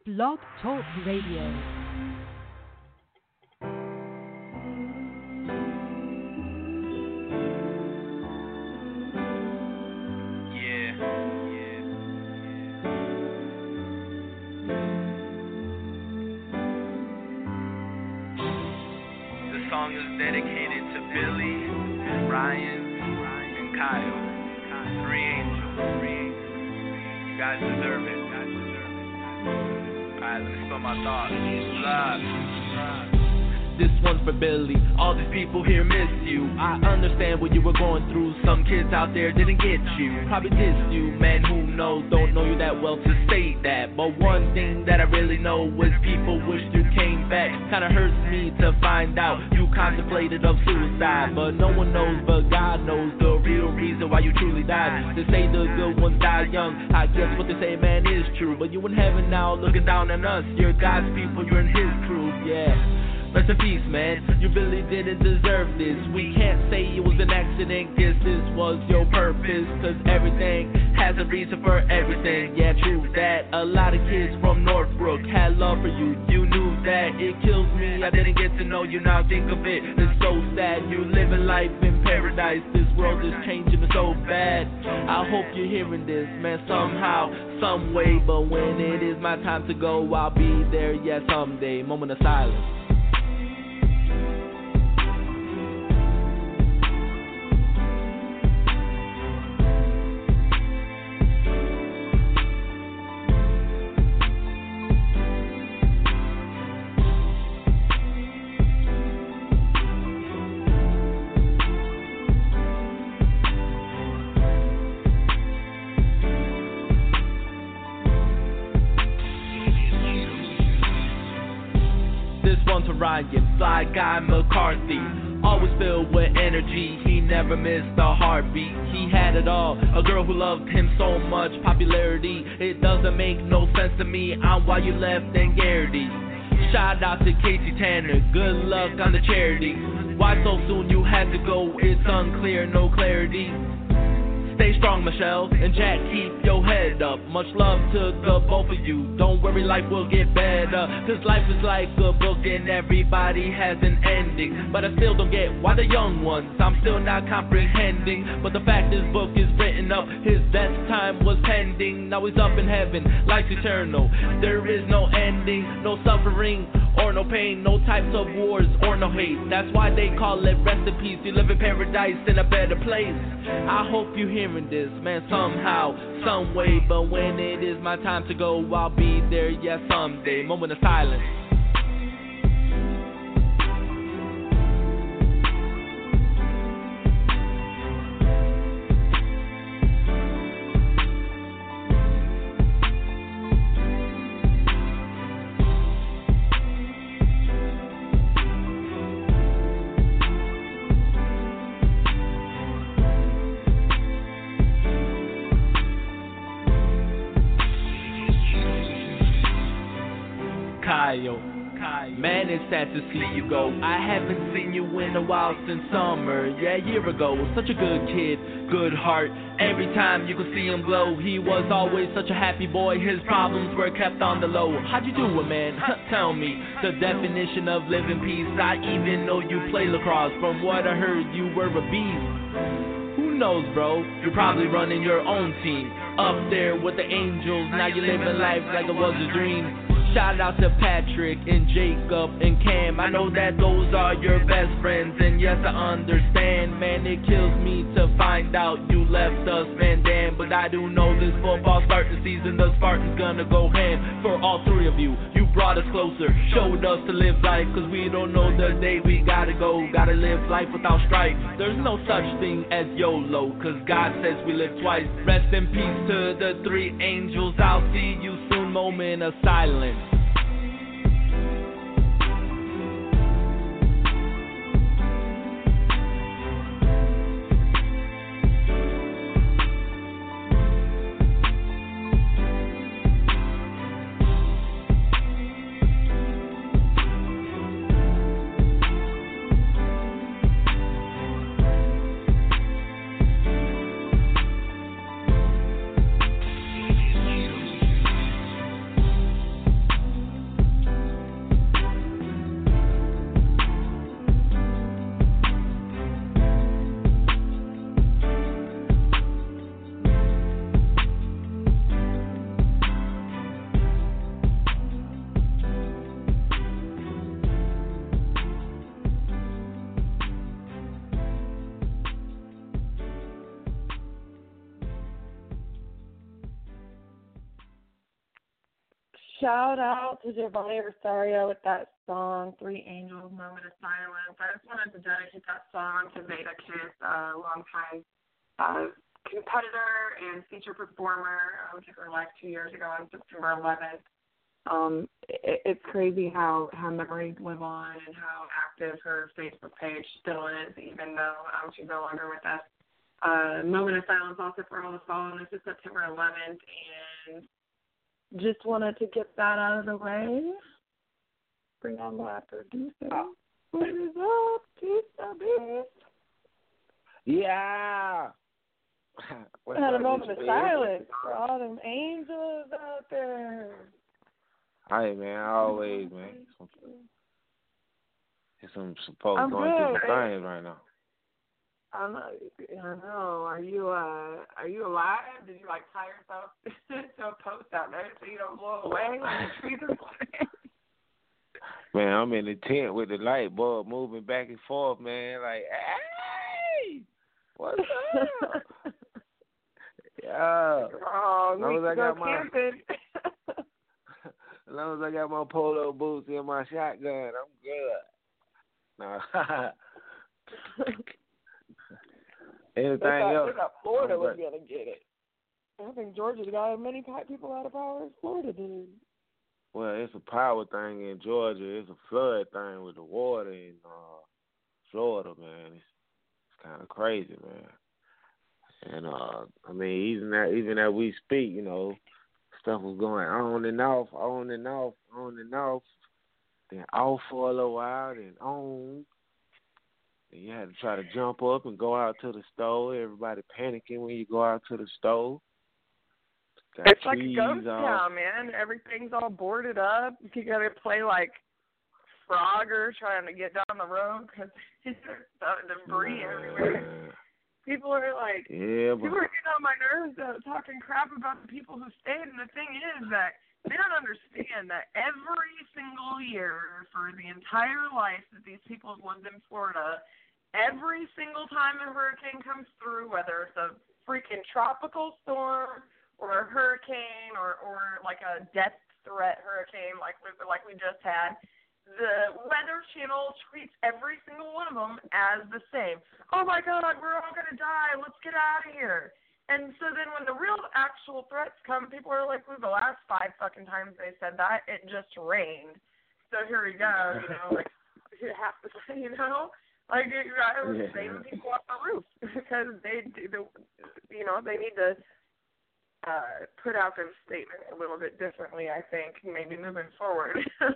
Blog Talk Radio. Song is dedicated to Billy, Ryan, and Kyle. Three angels. You guys deserve it. Alright, let me spill my thoughts. Love. This one's for Billy. All these people here miss you. I understand what you were going through. Some kids out there didn't get you. Probably dissed you. Man, who knows? Don't know you that well to say that. But one thing that I really know was people wish you came back. Kinda hurts me to find out you contemplated of suicide. But no one knows but God knows the real reason why you truly died. They say the good ones die young. I guess what they say, man, is true. But you in heaven now looking down on us. You're God's people, you're in his crew, yeah. Rest in peace, man, you really didn't deserve this. We can't say it was an accident, guess this was your purpose. Cause everything has a reason for everything. Yeah, true that. A lot of kids from Northbrook had love for you, you knew that. It kills me, I didn't get to know you, now think of it. It's so sad, you living life in paradise. This world is changing so bad. I hope you're hearing this, man, somehow, some way. But when it is my time to go, I'll be there, yeah, someday. Moment of silence. Ryan, fly guy McCarthy, always filled with energy, he never missed a heartbeat, he had it all, a girl who loved him so much, popularity, it doesn't make no sense to me, on why you left and Garrity. Shout out to Casey Tanner, good luck on the charity, why so soon you had to go, it's unclear, no clarity. Stay strong, Michelle, and Jack, keep your head up. Much love to the both of you. Don't worry, life will get better. Cause life is like a book and everybody has an ending. But I still don't get why the young ones, I'm still not comprehending. But the fact this book is written up, his best time was pending. Now he's up in heaven, life's eternal. There is no ending, no suffering or no pain, no types of wars or no hate. That's why they call it rest in peace. You live in paradise in a better place. I hope you hearing this, man, somehow, some way. But when it is my time to go, I'll be there, yeah, someday. Moment of silence. Man, it's sad to see you go. I haven't seen you in a while since summer, yeah, a year ago. Such a good kid, good heart. Every time you could see him glow, he was always such a happy boy. His problems were kept on the low. How'd you do it, man? Tell me the definition of living peace. I even know you play lacrosse. From what I heard, you were a beast. Who knows, bro? You're probably running your own team. Up there with the angels, now you're living life like it was a dream. Shout out to Patrick and Jacob and Cam. I know that those are your best friends, and yes, I understand. Man, it kills me to find out you left us, man, damn. But I do know this football starting season, the Spartans gonna go ham. For all three of you, you brought us closer, showed us to live life. Cause we don't know the day we gotta go, gotta live life without strife. There's no such thing as YOLO, cause God says we live twice. Rest in peace to the three angels, I'll see you soon. Moment of silence. shout out to Giovanni Rosario with that song, Three Angels, Moment of Silence. I just wanted to dedicate that song to Veda Kiss, a longtime competitor and feature performer. Took her life 2 years ago on September 11th. It's crazy how memories live on and how active her Facebook page still is, even though she's no longer with us. Moment of silence also for all the fallen. This is September 11th, and just wanted to get that out of the way. Bring on my producer. What is up, Beast? Yeah. I had a moment of silence for all them angels out there. Hey, man, always, man. There's some folks going through some things right now. I know. Are you alive? Did you tie yourself to a post out there so you don't blow away when the trees are flying? Man, I'm in the tent with the light bulb moving back and forth, man. Like, hey, what's up? Yeah. Oh, we can go camping. As long as I got my polo boots and my shotgun, I'm good. No. Anything else? I thought Florida was going to get it. I think Georgia's got as many people out of power as Florida did. Well, it's a power thing in Georgia. It's a flood thing with the water in Florida, man. It's kind of crazy, man. And, I mean, even as we speak, stuff was going on and off, then off for a little while, then on. And you had to try to jump up and go out to the store. Everybody panicking when you go out to the store. It's like a ghost town, man. Everything's all boarded up. You got to play like Frogger trying to get down the road because there's debris everywhere. People are like, people are getting on my nerves talking crap about the people who stayed. And the thing is that they don't understand that every single year for the entire life that these people have lived in Florida, every single time a hurricane comes through, whether it's a freaking tropical storm or a hurricane or like a death threat hurricane like we just had, the Weather Channel treats every single one of them as the same. Oh, my God, we're all going to die. Let's get out of here. And so then when the real actual threats come, people are like, well, the last 5 fucking times they said that, it just rained. So here we go, like you have to say, like I was saving people off the roof because they need to put out their statement a little bit differently, I think, maybe moving forward.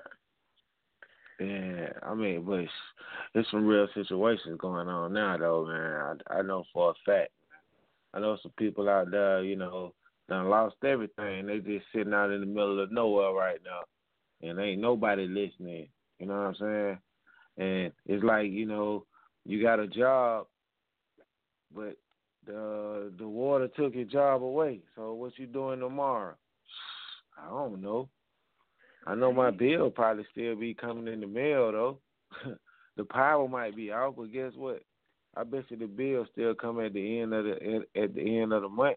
Yeah, I mean, but there's some real situations going on now, though, man. I know for a fact. I know some people out there, done lost everything. They just sitting out in the middle of nowhere right now, and ain't nobody listening. You know what I'm saying? And it's like, you got a job, but the water took your job away. So what you doing tomorrow? I don't know. I know my bill probably still be coming in the mail, though. The power might be out, but guess what? I bet you the bill still come at the end of the month.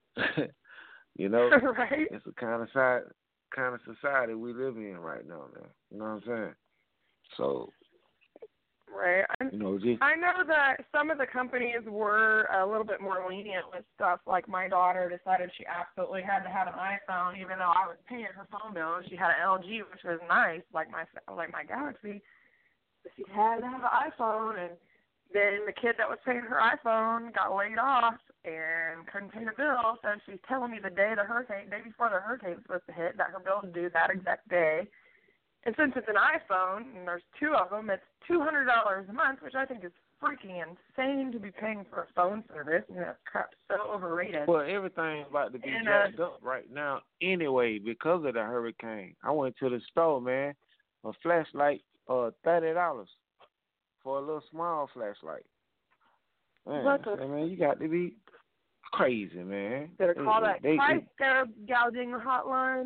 Right? It's the kind of society we live in right now, man. You know what I'm saying? So, right. I know that some of the companies were a little bit more lenient with stuff. Like my daughter decided she absolutely had to have an iPhone, even though I was paying her phone bill. She had an LG, which was nice, like my Galaxy. But she had to have an iPhone, and then the kid that was paying her iPhone got laid off and couldn't pay the bill. So she's telling me the day before the hurricane was supposed to hit, that her bill is due that exact day. And since it's an iPhone, and there's 2 of them, it's $200 a month, which I think is freaking insane to be paying for a phone service. That crap's so overrated. Well, everything's about to be jacked up right now anyway because of the hurricane. I went to the store, man. A flashlight, $30 for a little small flashlight. Man, you got to be crazy, man. Better call that price gouging hotline.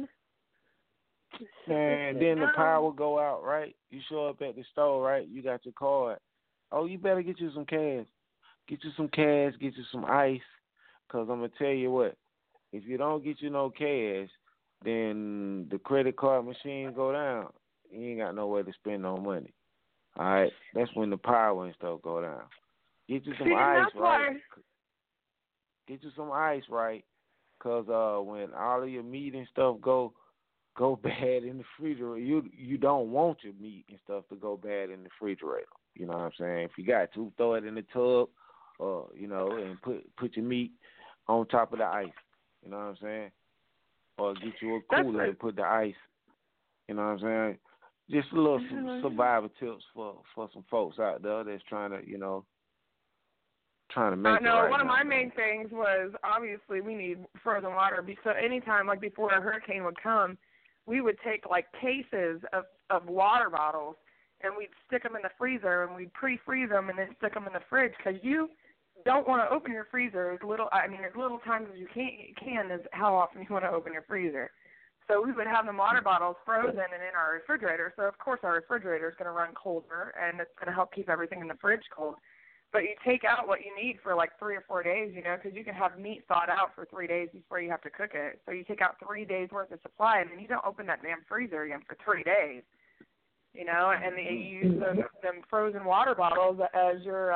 And then the power go out, right? You show up at the store, right? You got your card. Oh, you better get you some cash. Get you some ice. Because I'm going to tell you what, if you don't get you no cash, then the credit card machine go down. You ain't got nowhere to spend no money. All right, that's when the power and stuff go down. Get you some ice, right? Get you some ice, right? Cause when all of your meat and stuff go bad in the refrigerator, you don't want your meat and stuff to go bad in the refrigerator. You know what I'm saying? If you got to, throw it in the tub, and put your meat on top of the ice. You know what I'm saying? Or get you a cooler and put the ice. You know what I'm saying? Just a little survival tips for some folks out there that's trying to make it right. No, one of my main things was obviously we need frozen water. So anytime, like before a hurricane would come, we would take like cases of water bottles and we'd stick them in the freezer and we'd pre-freeze them and then stick them in the fridge because you don't want to open your freezer as little times as you can is how often you want to open your freezer. So we would have the water bottles frozen and in our refrigerator. So, of course, our refrigerator is going to run colder, and it's going to help keep everything in the fridge cold. But you take out what you need for like 3 or 4 days, because you can have meat thawed out for 3 days before you have to cook it. So you take out 3 days' worth of supply, and then you don't open that damn freezer again for 3 days, and you use them frozen water bottles as your,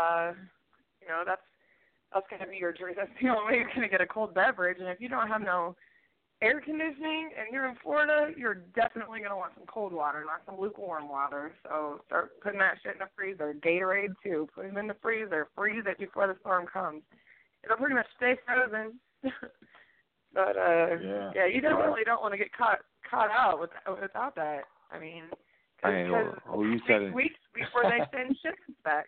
that's going to be your drink. That's the only way you're going to get a cold beverage. And if you don't have no air conditioning and you're in Florida, you're definitely going to want some cold water, not some lukewarm water. So start putting that shit in the freezer. Gatorade, too. Put them in the freezer. Freeze it before the storm comes. It'll pretty much stay frozen. But, you definitely don't want to get caught out without that. I mean, because it takes weeks before they send shipments back.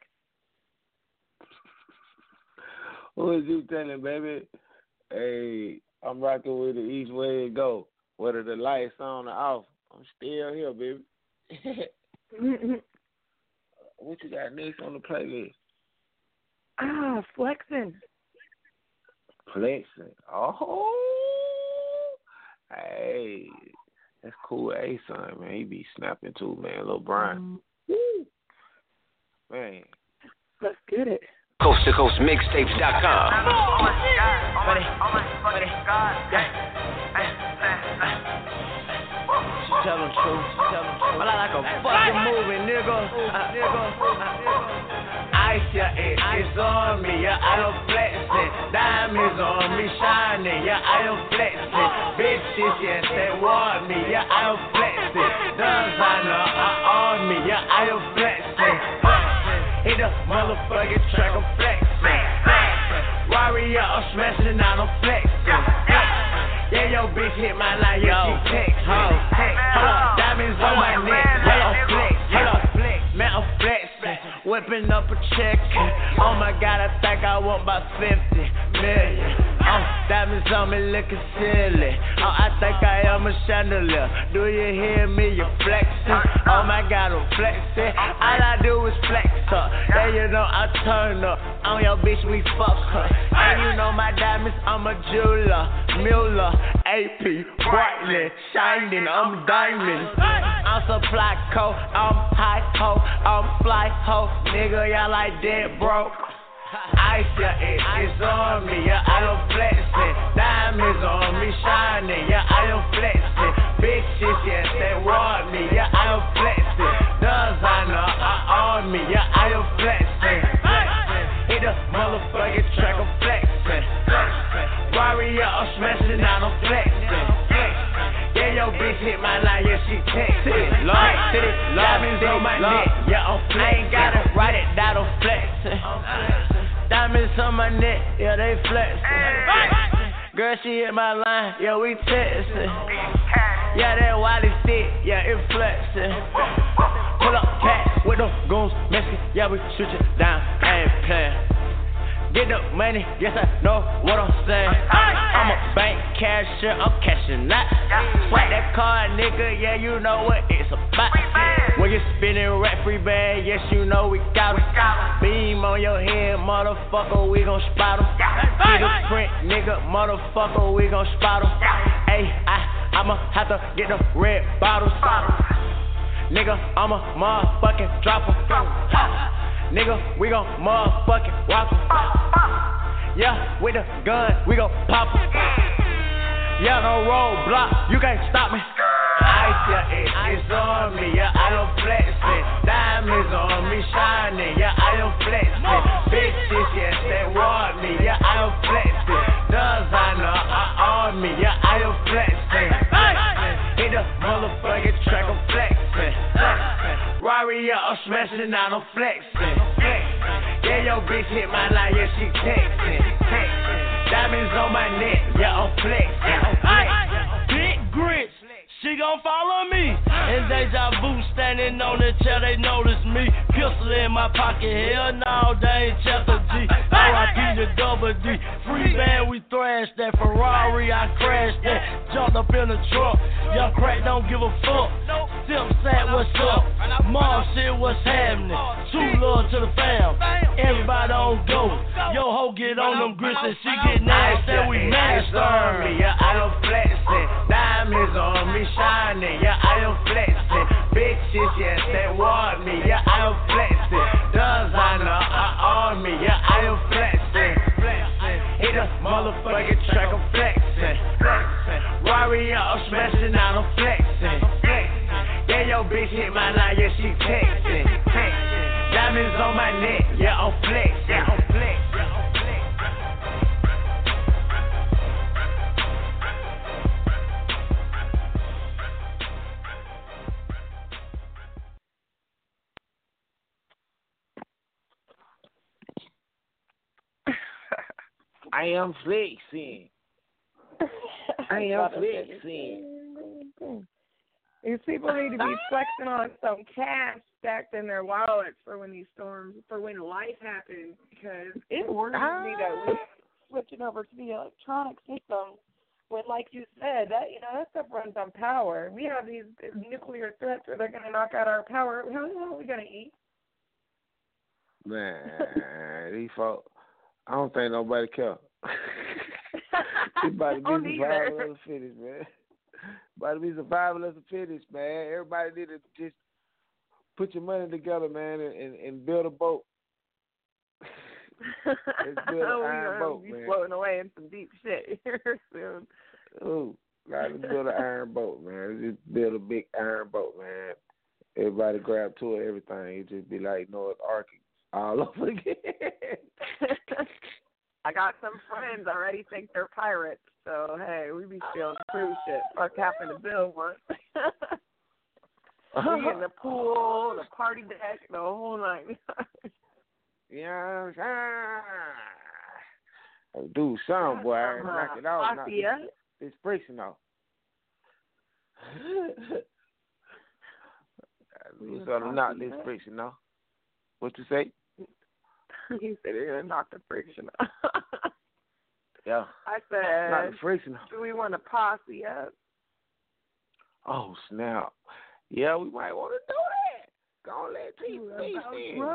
Who is you telling, baby? Hey, I'm rocking with it each way it go. Whether the lights on or off, I'm still here, baby. What you got next on the playlist? Flexing. Flexing. Oh, hey, that's cool. Hey, son, man, he be snapping too, man. Lil Brian. Man, let's get it. Coast to Coast Mixtapes.com. She tell them true. I like a fucking movie, nigga. Ice, it's on me, I am flexing. Diamonds on me shining, I am flexing. Bitches, they want me, I am flexing. Designer on me, I am flexing. Hit the motherfucking track, I'm flexing. Warrior, I'm smashing out, I'm flexing. Yeah, yo, bitch hit my line, she texting. Hold up, diamonds on my neck, I'm flexing. Man, I'm flexing, whipping up a check. Oh my God, I think I want about 50 million. Diamonds on me looking silly. I think I am a chandelier. Do you hear me? You flexing. Oh my God, I'm flexing. All I do is flex her. Yeah, I turn up. On your bitch, we fuck her. And my diamonds, I'm a jeweler. Mueller, AP, Bartley, shining, I'm diamond. I'm supply coat, I'm high ho, I'm fly ho. Nigga, y'all like dead broke. Ice, it's on me, I am flexing. Diamonds on me shining, I am flexing. Bitches, they want me, I am flexing. Designer on me, I am flexing. Hit the motherfucking track, I'm flexing. Warrior, I'm smashing out, I'm flexing. Yeah, yo, bitch hit my line, she texting. Lord, diamonds on my neck, I'm flexing. I ain't gotta write it down, I'm flexing. Diamonds on my neck, they flexin'. Girl, she hit my line, we textin'. Yeah, that Wally stick, it flexin'. Pull up cat with them goons messy, we shoot you down, I ain't playin'. Get the money, yes I know what I'm saying. I'm a bank cashier, I'm cashing out. Swipe that card, nigga, you know what it's about. When you're spinning rent-free bag, yes you know we got 'em. Beam on your head, motherfucker, we gon' spot 'em. See the print, nigga, motherfucker, we gon' spot 'em. Hey, I'ma have to get the red bottles. Nigga, I'ma motherfucking drop 'em. Nigga, we gon' motherfucking walk 'em. Yeah, with the gun, we gon' pop 'em. yeah, no roadblock, you can't stop me. Ice, yeah, it's on me, yeah, I am flexing. Diamonds on me shining, yeah, I am flexing. Bitches, yes, they want me, yeah, I am flexing. Designer, on me, yeah, I am flexing. Hit the motherfucking track, I'm flexing. Rari, yeah, I'm smashing out, I'm flexing. Yeah, yo, bitch hit my line, yeah, she texting. Diamonds on my neck, yeah, I'm flexing. Big grits, she gon' follow me. And deja vu standing on the chair, they notice me. Pistol in my pocket, hell no, they ain't Chester G. R.I.P. to Double D. Free band, we thrashed that Ferrari, I crashed that. Jumped up in the truck, young crack don't give a fuck. Sim sat, what's up? Mom shit, what's happening? True love to the fam, everybody on go. Yo ho, get on them grits and she get nasty, we mashed on me, yeah, I am flexing. Diamonds on me shining, yeah, I am flexing. Bitches, yes, they want me, yeah, I am flexing. Designer, on me, yeah, I am flexing. Hit the motherfucking track, I'm flexing. Rari, yeah, I'm smashing out, I'm flexing. Yeah, yo, bitch hit my line, yeah, she texting. Diamonds on my neck, yeah, I'm flexing. I am flexing. I am flexing. These people need to be flexing on some cash stacked in their wallets for when these storms, for when life happens, because it worries me that we're switching over to the electronic system when, like you said, that that stuff runs on power. We have these nuclear threats where they're going to knock out our power. How the hell are we going to eat? Man, these folks, I don't think nobody care. It's about to be survival of the fittest, man. About to be survival of the fittest, man. Everybody need to just put your money together, man, and build a boat. Let's build an iron boat, man. Floating away in some deep shit here soon. Ooh, let's build an iron boat, man. Just build a big iron boat, man. Everybody grab to it, everything. It just be like Noah's Ark all over again. I got some friends already think they're pirates, so hey, we be stealing cruise ship. Fuck happened to Bill once. We in the pool, the party deck, the whole night. Yeah, do something, boy. Knock it out. It's friction off. Do something, knock this friction off. What you say? You said you're going to knock the friction off. Yeah. I said, knock the friction off. Do we want to posse up? Oh, snap. Yeah, we might want to do that. Go on, let TV in.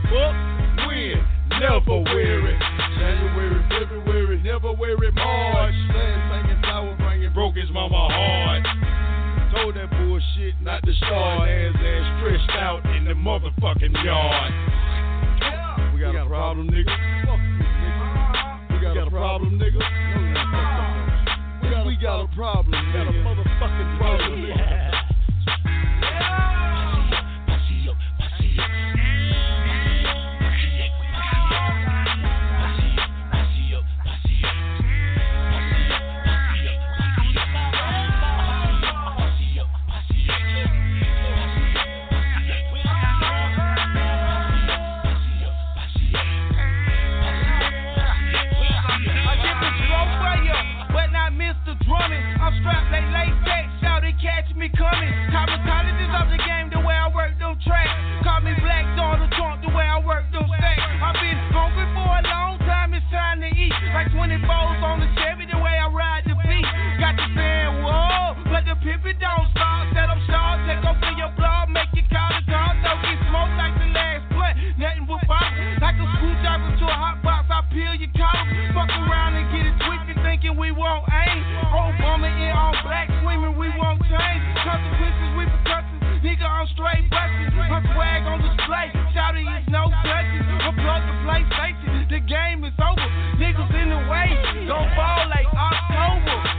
January, February, never wear it March. motherfucking yard. We got a problem, nigga. We got a problem, nigga. We got a problem. We got a motherfucking problem, nigga. I'm strapped like latex, shouty catch me coming. Cosmetologist of the game, the way I work them tracks. Call me Black Dawn, the trunk, the way I work them stacks. I've been hungry for a long time, it's time to eat. Like 20 bowls on the Chevy, the way I ride the beat. Got you saying, whoa, but the pimpin' don't stop. Set up short, take over your blog, make you call the car. Don't get smoked like the last blunt, nothing but pop. Like a screwdriver to a hot box, I peel your collar. Fuck around and get it twisted, thinking we won't aim. Obama in all black, screaming we won't change. Consequences, repercussions, nigga, I'm straight bustin'. My swag on display, shouty is no touches. Unplug the PlayStation, the game is over. Niggas in the way, gon' fall like October.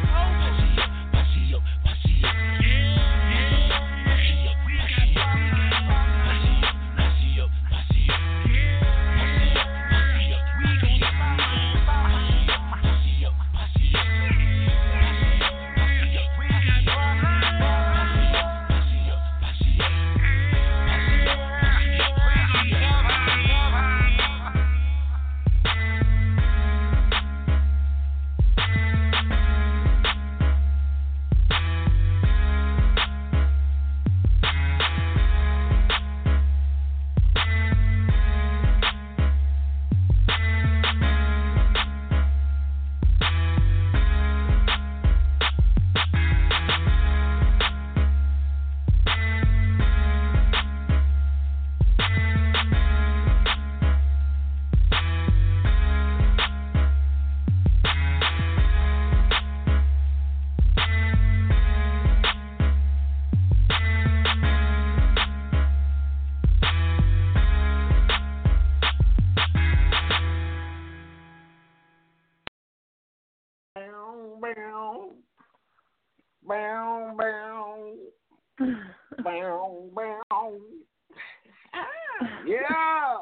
Yeah.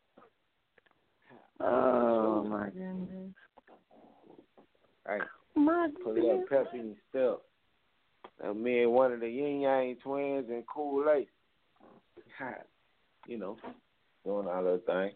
Oh my goodness. Hey, My put that pep in your step. Me and one of the Yin Yang twins and Cool Ace. You know, doing all that thing.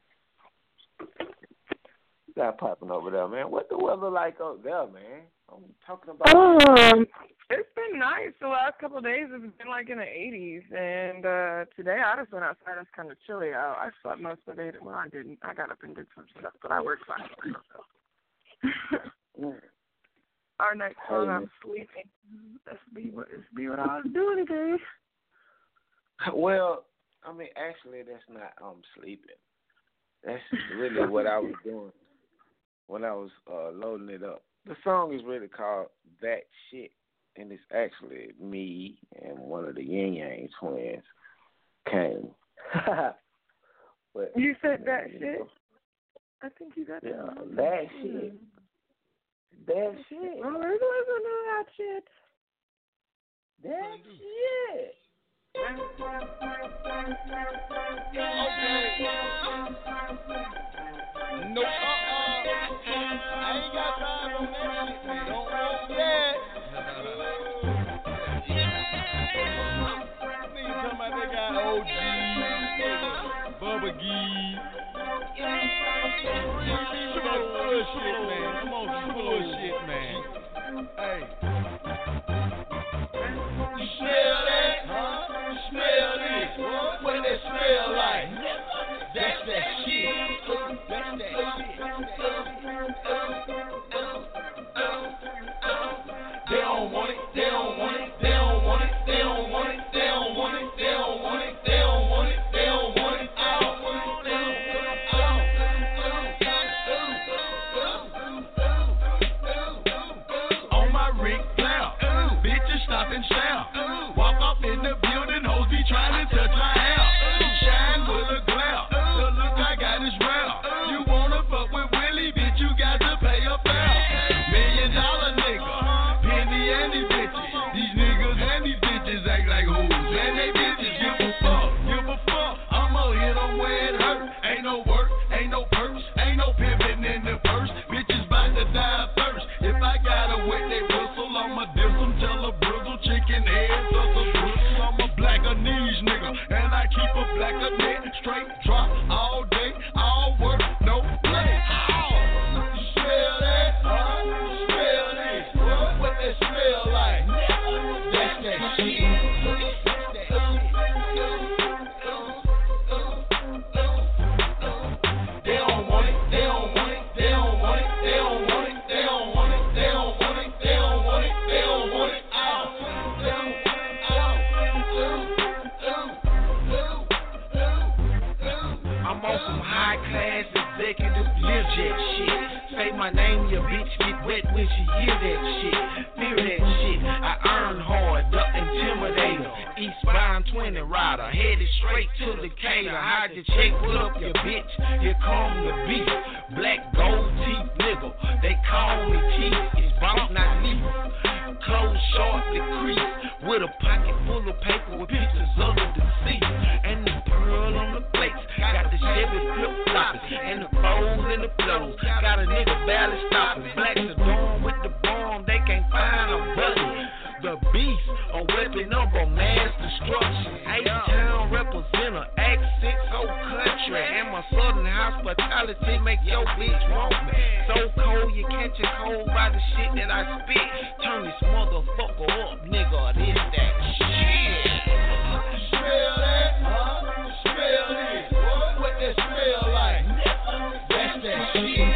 Got popping over there, man. What the weather like up there, man? I'm talking about. It's been nice. The last couple of days it's been like in the 80s, and today I just went outside. It's kind of chilly out. I slept most of the day. Well, I didn't. I got up and did some stuff, but I worked last night. Our next song, I'm sleeping. Let's be what I was doing today. Well, I mean, actually, that's not sleeping. That's really what I was doing when I was loading it up. The song is really called That Shit, and it's actually me and one of the Yin Yang twins came. But, you said that shit? I think you got that shit. That shit. Oh, there's listen to that shit. That shit. No, I ain't got time on that shit, man. Don't yet. Niggas talking about they got OG, Bubba Gee. That bullshit, man. I'm on some bullshit, man. Hey. You smell that? Huh? You smell this? What does that smell like? That's that shit. That's that shit. They don't want it. They don't want it. They don't want it. They don't want it. They don't want it. They don't want it. They don't want it. They don't want it. On my Rick Black. and I keep a blacker neck. Straight drop all day, all work, no play. Smell that? Smell this? What that smell like? That's that shit. My name, your bitch get wet when she hear that shit. Fear that shit. I earn hard, duck intimidator. Eastbound 20 rider, headed straight to the cater. Hide your check, put up your bitch. Here come the beef. Black gold teeth nigga. They call me teeth. It's boss, not leaf. Clothes sharply creased. With a pocket full of paper with pictures of the deceased. And the pearl on the plates. Got the Chevy flip-floppers. And the foes and the flows. Got a nigga barely stopping. Blacks are doing with the bomb. They can't find a bullet. The beast, a weapon of a mass destruction. H-Town representer, accent so country. And my southern hospitality make your bitch want me. So cold you catch a cold by the shit that I spit. Turn this motherfucker up, nigga. This that shit. Smell that? Smell this? What that smell like? That's that shit.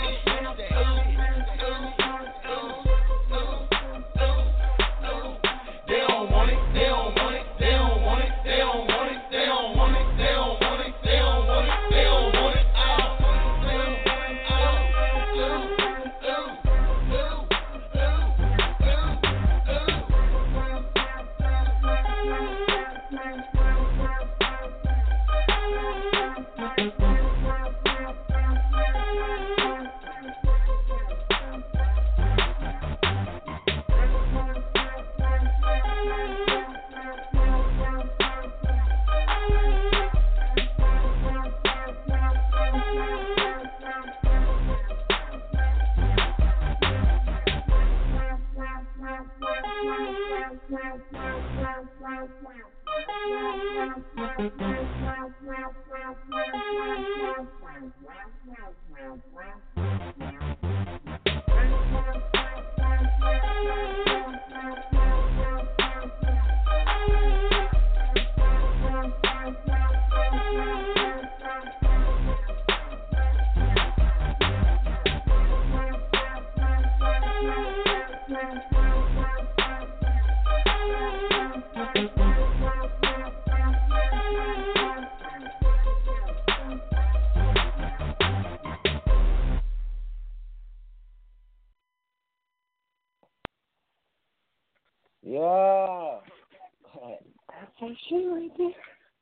Yeah. That's some shit right there.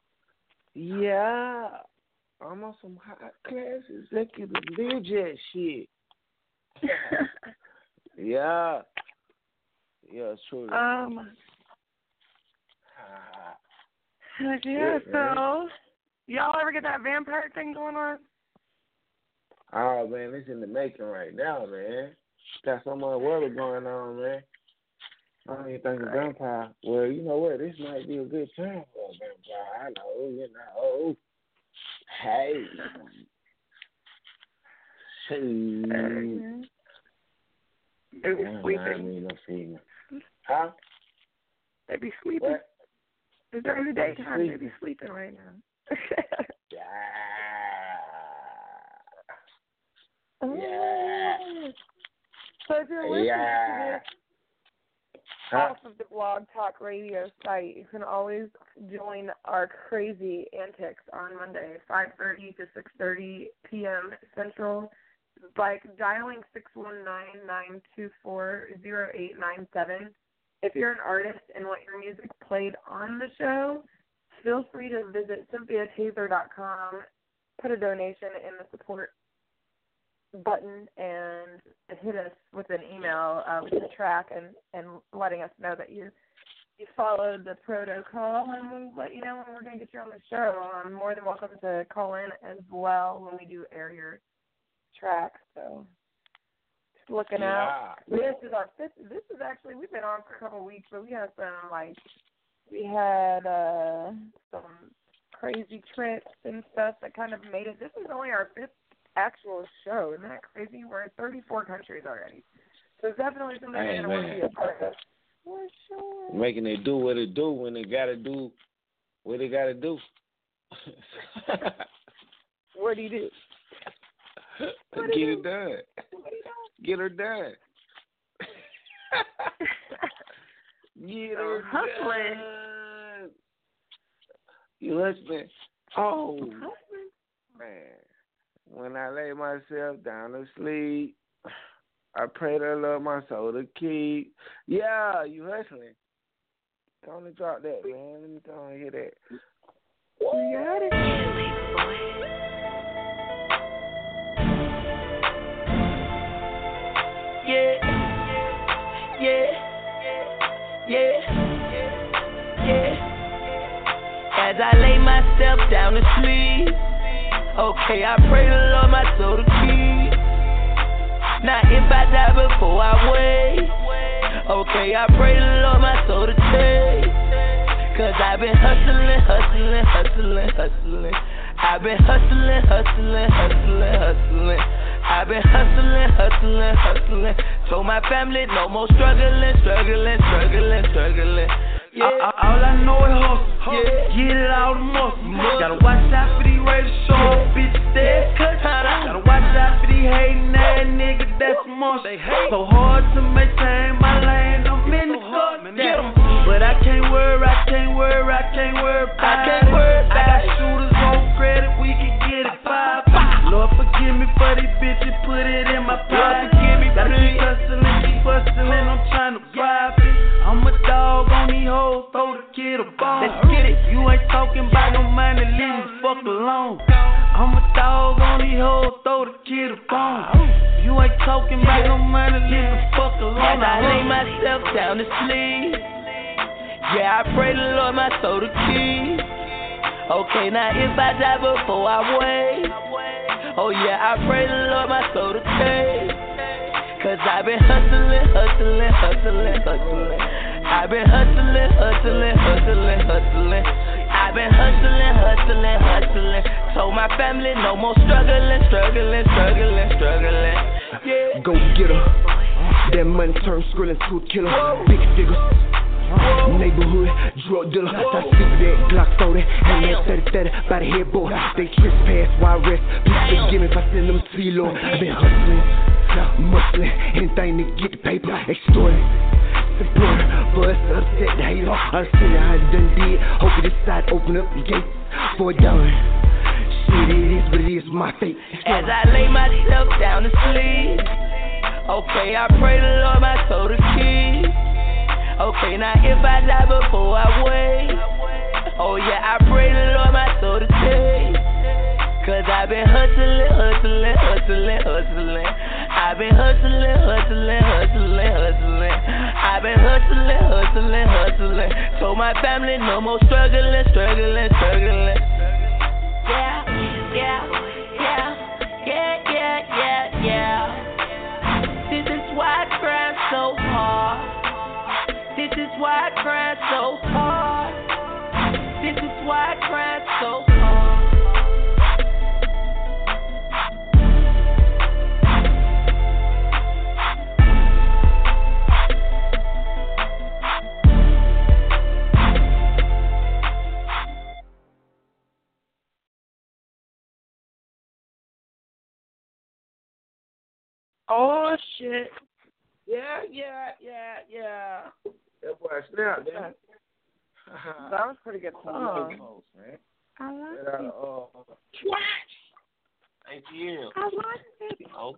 Yeah. I'm on some high class executive leadership shit. Yeah. Yeah, it's true. Yeah, so y'all ever get that vampire thing going on? Oh, man, it's in the making right now, man. Got so much work going on, man. I don't even think a vampire. Well, you know what? This might be a good time for a vampire. I know, you know. Hey. They be sleeping. Huh? They be sleeping. What? It's during the daytime. They be sleeping right now. Yeah. So if you're listening to this off of the Blog Talk Radio site, you can always join our crazy antics on Monday, 5:30 to 6:30 p.m. Central, by dialing 619-924-0897. If you're an artist and want your music played on the show, feel free to visit CynthiaTaylor.com, put a donation in the support button, and hit us with an email with the track and letting us know that you followed the protocol, and we'll let you know when we're going to get you on the show. I'm more than welcome to call in as well when we do air your track, so just looking out. This is our fifth. This is actually, we've been on for a couple of weeks, but we have some We had some crazy trips and stuff that kind of made it. This is only our 5th actual show. Isn't that crazy? We're in 34 countries already. So it's definitely something I want to be a part of. For sure. Making it do what it do when it got to do what it got to do. What do you do? Get it done. Get her done. Get her done. You hustling. Oh, man. When I lay myself down to sleep, I pray to love my soul to keep. Yeah, you hustling. Come on, drop that, man. Let me go and hear that. You got it. Yeah, as I lay myself down to sleep, okay, I pray the Lord my soul to keep. Now if I die before I wake, okay, I pray the Lord my soul to take. Cause I've been hustling. I've been hustling. I've been hustling. Told my family no more struggling. Yeah. All I know is hustle. Yeah. Get it out of muscle. Gotta watch out for these rated short bitches dead cut. Gotta watch out for these hating ass niggas that's muscle. So hard to maintain my lane. I'm in the cut. But I can't worry about it. I got shooters on credit. We can get it 5. Lord forgive me for these bitches. Put it in my pocket. Gotta keep hustling. I'm trying to drive it. I'm a dog on these hoes, throw the kid a bone. Let's get it, you ain't talking about no money, leave me fuck alone. I'm a dog on these hoes, throw the kid a bone. You ain't talking about no money, leave me fuck alone. As I lay myself down to sleep, yeah, I pray the Lord my soul to keep. Okay, now if I die before I wake, oh yeah, I pray the Lord my soul to take. Cause I've been hustling. I've been hustling. I've been hustling. Told my family no more struggling. Yeah. Go get her. That money turn Skrillin to a killer. Big figures. Neighborhood drug dealer. I sleep with that Glock 40 and that 30 by the headboard. They trespass while I rest. Please forgive me if I send them to you, Lord. I've been hustling. Muscling, anything to get the paper, extorting, support for us to upset the hater. I see how I done did. Hope this side open up the gate for it done. Shit, it is what it is, my fate. As I lay myself down to sleep, okay, I pray the Lord my soul to keep. Okay, now if I die before I wake, oh yeah, I pray the Lord my soul to take. Cause I've been hustling. I've been hustling. I've been hustling. Told my family no more struggling. Yeah. This is why I cry so hard. This is why I cry so hard. Oh, shit. Yeah. That boy snapped, man. That was a pretty good song. I like it. ATL. I like it. Oh.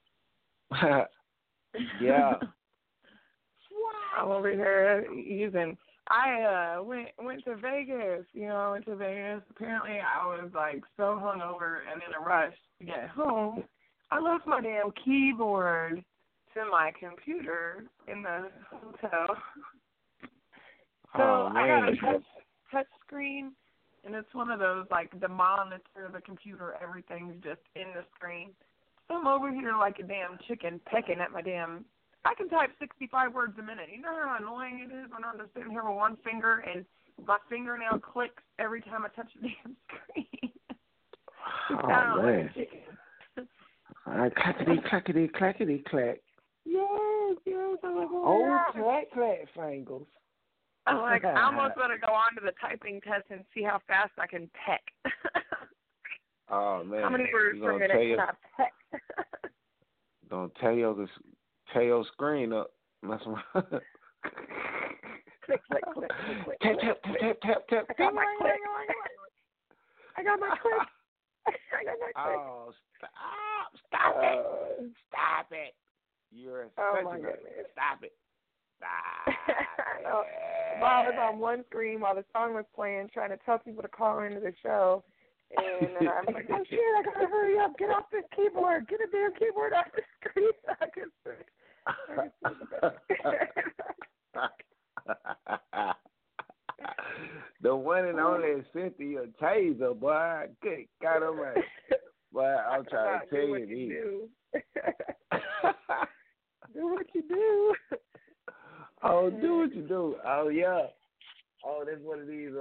Yeah. I'm over here using. I went to Vegas. Apparently, I was like so hungover and in a rush to get home. I left my damn keyboard to my computer in the hotel. So I got a touch screen, and it's one of those, like, the monitor, the computer, everything's just in the screen. So I'm over here like a damn chicken pecking at my damn... I can type 65 words a minute. You know how annoying it is when I'm just sitting here with one finger and my fingernail clicks every time I touch the damn screen. Oh, man. Clackety, clackety, clackety, clack. Yes. I'm like, clack, clack, fingers. I'm like, I almost want to go on to the typing test and see how fast I can peck. Oh, man. How many words per minute can I peck? Don't tear your screen up. That's right. Click, click, click, click, click. Tap. I got my click. I got my click. Oh, stop it. Stop it. You're my goodness. Stop it. While I was on one screen while the song was playing, trying to tell people to call into the show. And I'm like, oh, shit, I got to hurry up. Get off this keyboard. Get a damn keyboard off the screen so I can The one and only Cynthia Taser, boy. Good God almighty. Boy, I'm trying to tell you. Do what you do. Oh, do what you do. Oh, yeah. Oh, that's one of these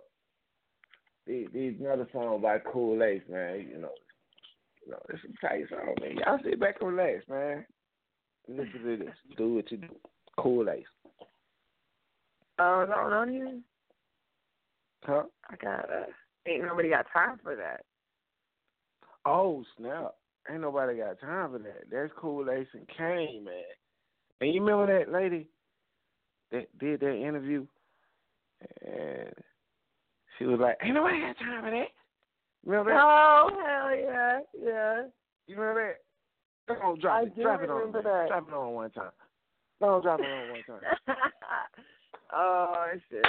another song by Cool Ace, man. You know, it's a tight song, man. Y'all sit back and relax, man. Listen to this. Do what you do. Cool Ace. Oh, is that one on here? Huh? Ain't nobody got time for that. Oh, snap. Ain't nobody got time for that. That's Cool Ace and Kane, man. And you remember that lady that did that interview? And she was like, ain't nobody got time for that. Remember that? Oh, hell yeah. Yeah. You remember that? Come on, drop it. Drop it on one time. No, drop it on one time. Oh, shit.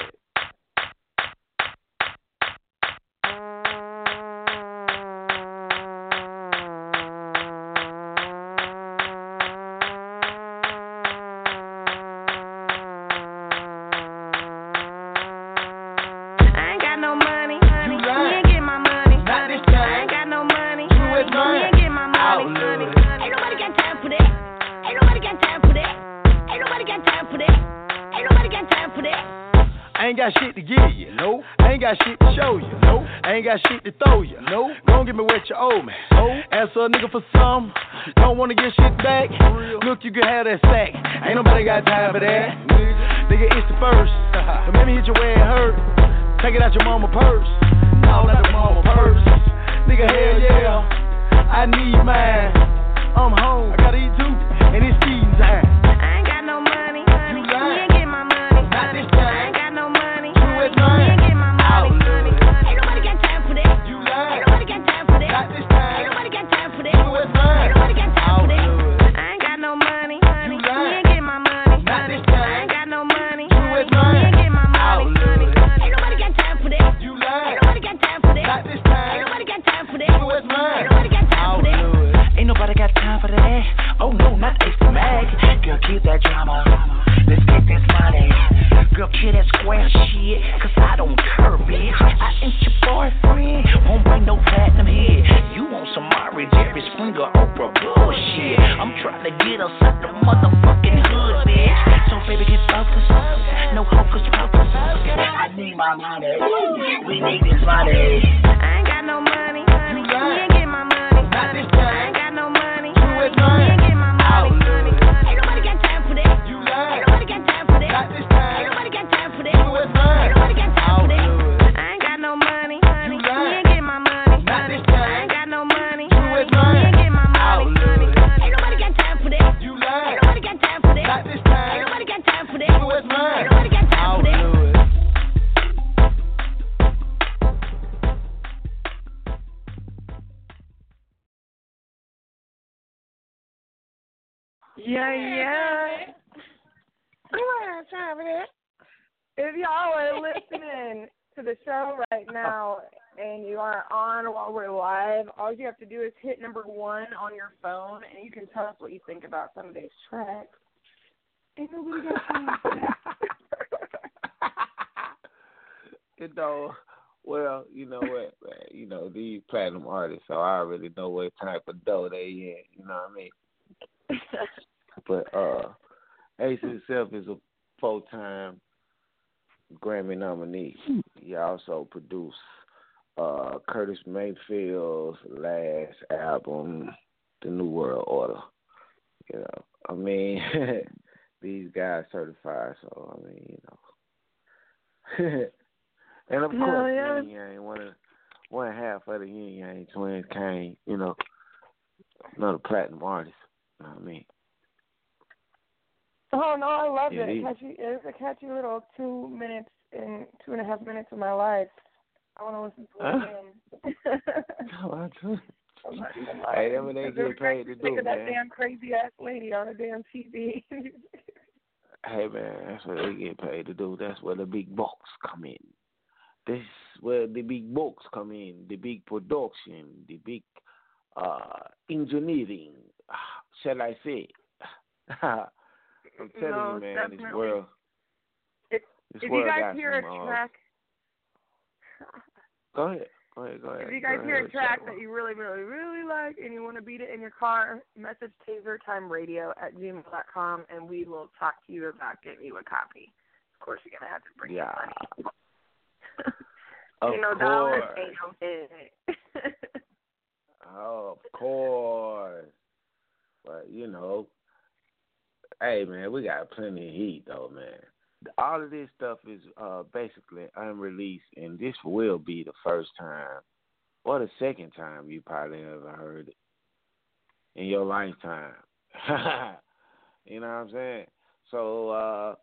I ain't got shit to give you, no. I ain't got shit to show you, no. I ain't got shit to throw you, no. Don't give me what you owe me, no. Ask a nigga for some, don't wanna get shit back. Look, you can have that sack. Ain't nobody got time for that. Nigga, it's the first. But maybe hit you where it hurt. Take it out your mama purse. No, not the mama purse. Nigga, hell yeah. I need mine. I'm home. I gotta eat too. And it's eating time. I ain't got no money. You ain't get my money. Not this time. I ain't got no money. You ain't get my money. Ain't nobody got time for that. You lie. Ain't nobody got time for that. Not this time. Ain't nobody got time for that. You ain't nobody got time for that. I ain't got no money. You ain't get my money. Not this time. I ain't got no money. You ain't get my money. Ain't nobody got time for that. You lie. Ain't nobody got time for that. Not this time. Ain't nobody got time for that. You ain't nobody got time for that. Ain't nobody got time for that. Oh no, not AC Mag. Girl, keep that drama. Let's get this money. Girl, kill that square shit. Cause I don't care, bitch. I ain't your boyfriend. Won't bring no platinum here. You want some Mari, Jerry Springer, Oprah bullshit. I'm trying to get us out the motherfucking hood, bitch. So baby, get focused. No hocus pocus. I need my money. We need this money. I ain't got no money. You ain't get my money. Not this time. I ain't got no money. You ain't get my money. Ain't nobody got time for that. You lie. Ain't nobody got time for that. Not this time. Ain't nobody got time for that. You ain't nobody got time for that. I ain't got no money. You ain't get my money. Not this time. I ain't got no money. You ain't get my money. Ain't nobody got time for that. You lie. Ain't nobody got time for that. Not this time. Ain't nobody got time for that. You ain't nobody got time for that. Yeah. You ain't have time for that. If y'all are listening to the show right now and you are on while we're live, all you have to do is hit number 1 on your phone and you can tell us what you think about some of these tracks. Ain't nobody got time for that. Well, you know what, man? You know, these platinum artists, so I already know what type of dough they in, you know what I mean? But Ace himself is a full-time Grammy nominee. He also produced Curtis Mayfield's last album, The New World Order. You know, I mean, these guys certified, so I mean, you know. And of course, Yin Yang, one half of the Yin Yang twins came, you know, another platinum artist. You know what I mean? Oh no, I loved it. It's a catchy little 2 minutes and 2.5 minutes of my life. I want to listen to it again. Hey, that's what they get paid to do, man. That damn crazy ass lady on a damn TV. Hey man, that's what they get paid to do. That's where the big bucks come in. This is where the big bucks come in. The big production, the big engineering. Shall I say? I'm telling you, man, definitely. This world. If you guys hear a track, go ahead. If you guys hear a track that you really, really, really like and you want to beat it in your car, message tasertimeradio@gmail.com and we will talk to you about getting you a copy. Of course, you're gonna have to bring your money. Ain't no dollars, ain't no penny. Of course. But, you know, hey, man, we got plenty of heat, though, man. All of this stuff is basically unreleased, and this will be the first time or the second time you probably ever heard it in your lifetime. You know what I'm saying? So,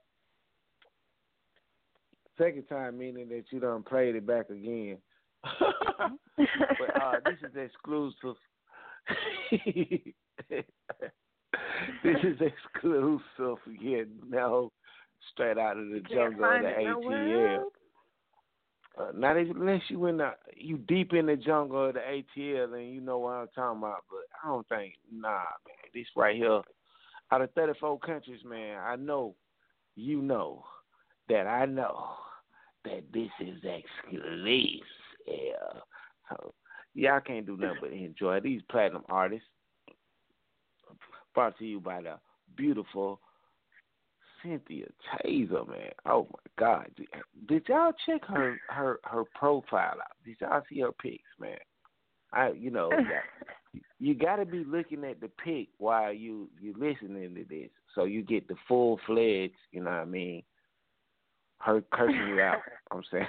second time meaning that you done played it back again. But this is exclusive. This is exclusive, you know, straight out of the jungle of the ATL. Not unless you deep in the jungle of the ATL and you know what I'm talking about. But I don't think, man, this right here, out of 34 countries, man, I know, you know, that I know that this is exclusive. Yeah. So, y'all can't do nothing but enjoy these platinum artists. Brought to you by the beautiful Cynthia Taser, man. Oh my God! Did y'all check her profile out? Did y'all see her pics, man? You got to be looking at the pic while you listening to this, so you get the full fledged. You know what I mean? Her cursing you out. I'm saying.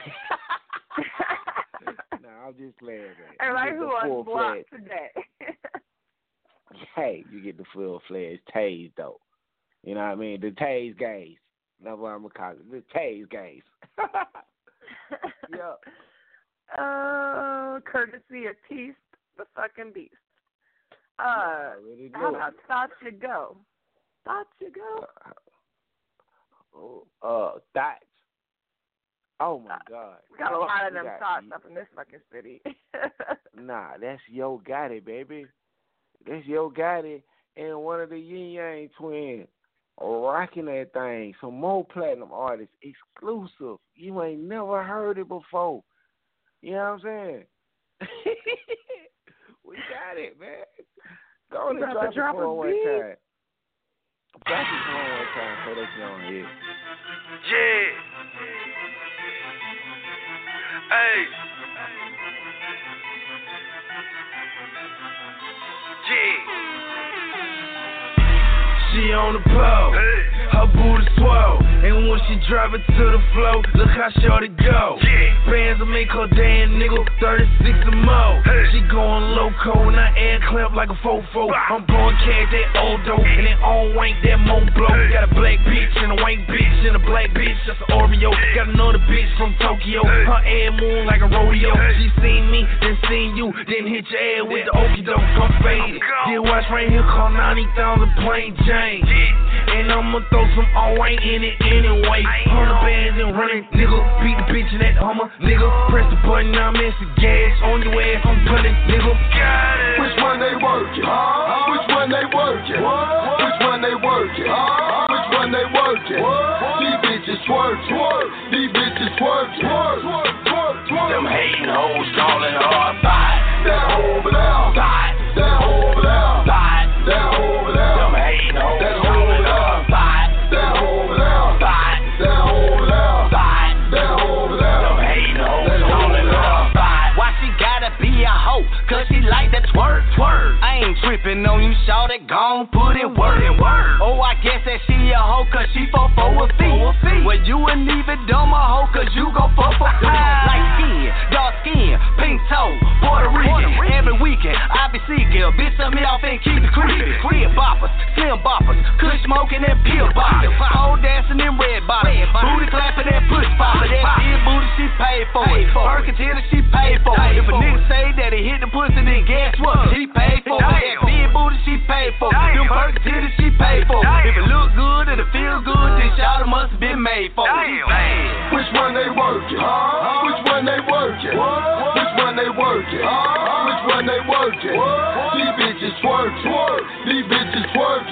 No, I'm just playing, man. Everybody who was blocked today. Hey, you get the full-fledged tase, though. You know what I mean? The tase gays. That's what I'm going to call it. The tase gays. Yeah. Courtesy of Peace, the fucking beast. How about Thoughts You Go? Thoughts You Go? Thoughts. Oh, my God. We got a lot of them thoughts up in this fucking city. Nah, that's Yo Gotti, baby. That's Yo Gotti and one of the Yin Yang twins rocking that thing. Some more platinum artists, exclusive. You ain't never heard it before. You know what I'm saying? We got it, man. Go on and drop it for one time. Drop it for one time so they can on here. Yeah. Hey. She on the pole, her booty swole, and when she drop it to the floor, look how short it go. Bands will make her damn nigga 36 or more. She going loco and I air clamp like a fofo. I'm blowing cash that old dope and that on wank that mo blow. Got a black bitch and a wank bitch and a black bitch that's an Oreo. Got another bitch from Tokyo, her air moon like a rodeo. She seen me, then seen you, then hit your ass with the okie doke. I'm faded. Did watch right here call 90,000 plain Jane. And I'ma throw some all-white in it anyway. 100 bands and running, nigga. Beat the bitch in that Hummer, nigga. Press the button, I'm missing gas. On your ass, I'm putting, nigga. Got it. Which one they working? Which one they working? Which one they working? Which one they working? These bitches twerking. These bitches twerking. Them hating hoes calling her a bot. That over there. Bot. That over there. Bot. That over there. Them hating hoes calling her a bot. That over there. Bot. That over there. Bot. That cause she like that twerk. I ain't tripping on you, shawty, gon' put it work. Oh, I guess that she a hoe cause she 4 with feet. Well, you ain't even dumb a hoe cause you gon' fuck for light skin, dark skin, pink toe, Puerto Rican. Every weekend, I be seeking a bitch up me off and keep it creepy. Crib boppers, slim boppers, kush smoking and pill boppers. Pole dancing in red bottoms, booty clapping and push popping. That big booty she paid for it. Perkins she paid for it. If a nigga say that he hit the pussy, then guess what? He paid for it. That big booty she paid for it. Them Perkins she paid for it. If it look good and it feel good, then shout must have been made for it. Which one they working? Which one they working? Which one they working? Which one they working? These bitches twerk. These bitches twerk.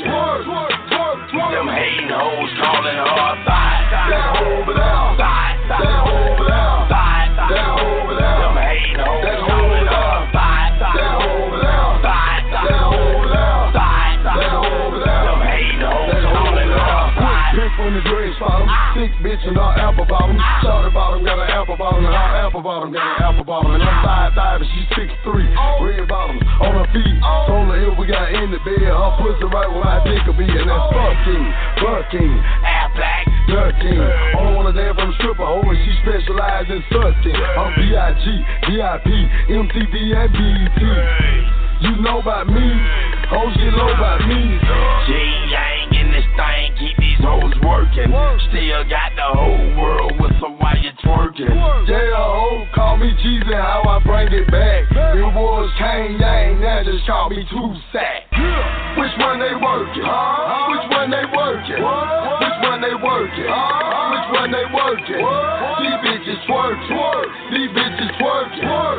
Them hating hoes calling her thigh. That over there. That over there. That over there. Them hating hoes calling her thigh. That over there. That over there. That over there. Them hating hoes calling her thigh. Pick from the dress bottom, thick bitch and her apple bottom. Shorty bottom got an apple bottom and her apple bottom got an apple bottom. And I'm 5'5" and she's 6'3". Red bottoms on her feet. Told her if we got in the bed, her pussy right where my dick will be. And that's fucking, Black, dirty. Only wanna dance from a stripper hoe and she specializes in sucking. I'm B.I.G., VIP, MTV and BET. You know about me, hoes get low by me. G-Yang in this thing, keep these hoes working. Still got the whole world with somebody you twerking. Yeah, ho, call me Jeezy, how I bring it back. It was Kane Yang, now just call me Two-Sack. Which one they working? Which one they working? Which one they working? Which one they working? These bitches twerk. These bitches twerk.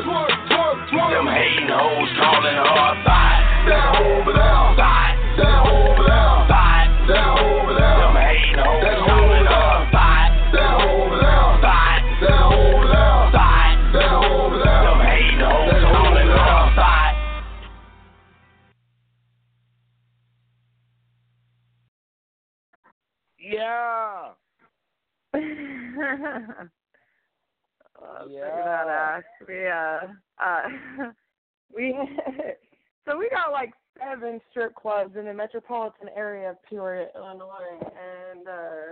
Them hating hoes calling her thigh. That over there. That over there. That over there. Them hating hoes calling her thigh. That over there. That over there. That over there. Them hating hoes calling her thigh. Yeah. We got like 7 strip clubs in the metropolitan area of Peoria, Illinois, and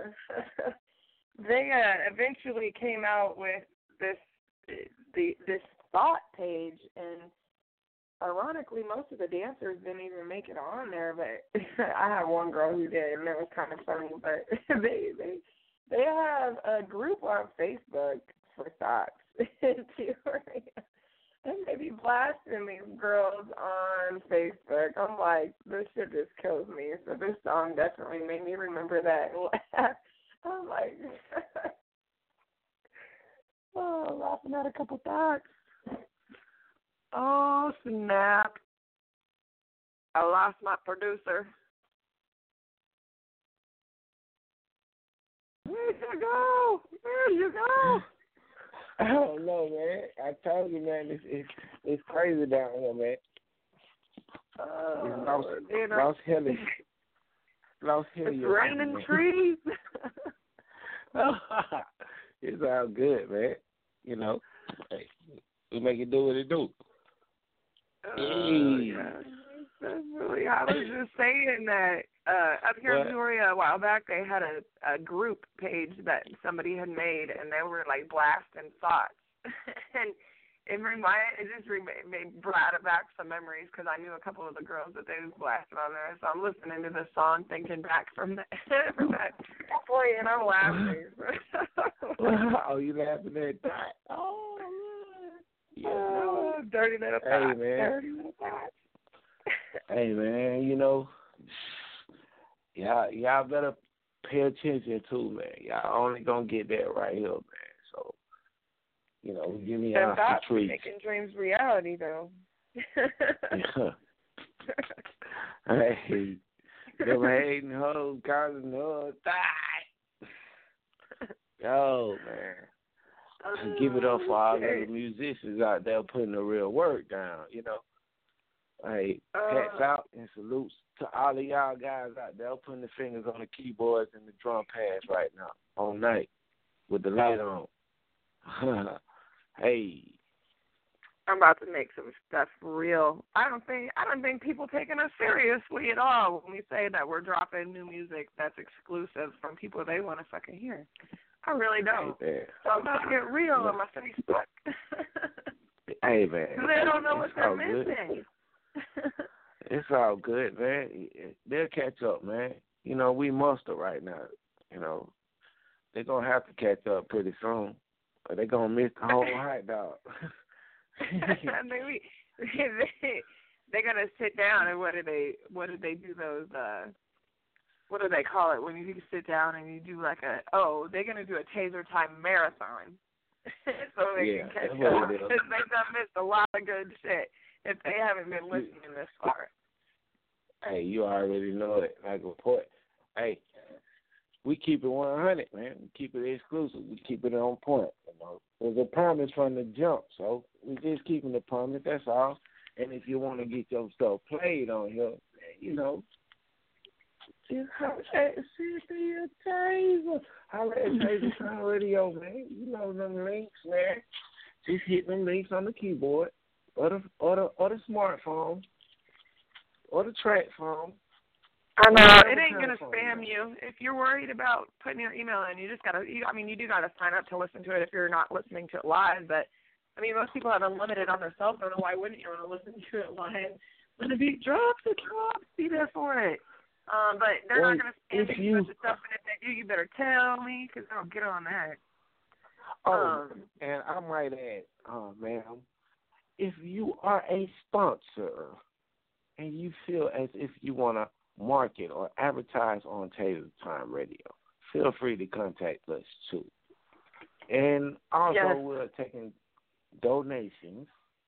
they eventually came out with this thought page, and ironically, most of the dancers didn't even make it on there, but I had one girl who did, and it was kind of funny. But they have a group on Facebook for thoughts in Peoria. And they be blasting these girls on Facebook. I'm like, this shit just kills me. So this song definitely made me remember that and laugh. I'm like, laughing at a couple thoughts. Oh, snap. I lost my producer. Where'd you go? Where'd you go? I don't know, man. I told you, man, it's crazy down here, man. Lost Hilly. It's raining trees. It's all good, man. You know, hey, we make it do what it do. Yeah. That's really, I was just saying that up here in Peoria a while back, they had a group page that somebody had made, and they were like blasting thoughts. And it just brought back some memories because I knew a couple of the girls that they was blasting on there. So I'm listening to the song, thinking back from that point, and I'm laughing. Oh, you laughing at that? Oh, yeah. Dirty little thoughts. Hey, man. Dirty little thoughts. Hey, man, you know, y'all better pay attention too, man. Y'all only gonna get that right here, man. So, you know, give me out some treats. Making dreams reality, though. Hey, them hating hoes causing hoes die. Yo, man. Give it up for all the musicians out there putting the real work down, you know. Hey, hats out and salutes to all of y'all guys out there putting the fingers on the keyboards and the drum pads right now, all night, with the light on. Hey. I'm about to make some stuff real. I don't think people taking us seriously at all when we say that we're dropping new music that's exclusive from people they want to fucking hear. I really don't. Hey, so I'm about to get real on my Facebook. Hey, man. They don't know what they're missing. It's all good, man. They'll catch up, man. You know, we muster right now. You know, they're going to have to catch up pretty soon, or they're going to miss the whole hot dog. I mean, they're going to sit down, and what do they do those, what do they call it when you sit down and you do like they're going to do a Taser Time marathon. So they can catch up. Because they've done missed a lot of good shit if they haven't been listening this far. Hey, you already know it. Like a point. Hey, we keep it 100, man. We keep it exclusive. We keep it on point. You know, there's a promise from the jump, so we just keeping the promise. That's all. And if you want to get your stuff played on here, you know, just holler at Taser. Holler at Taser Time Radio, man. You know them links, man. Just hit them links on the keyboard, or the smartphone, or the track phone. I know it ain't gonna spam you. If you're worried about putting your email in, you just gotta. You do gotta sign up to listen to it if you're not listening to it live. But I mean, most people have unlimited on their cell phone. Why wouldn't you want to listen to it live? When the beat drops, it drops. Be there for it. But they're not gonna spam you with the stuff, and if they do, you better tell me because I'll get on that. And I might add, ma'am, if you are a sponsor and you feel as if you want to market or advertise on Taser Time Radio, feel free to contact us too. And also, we're taking donations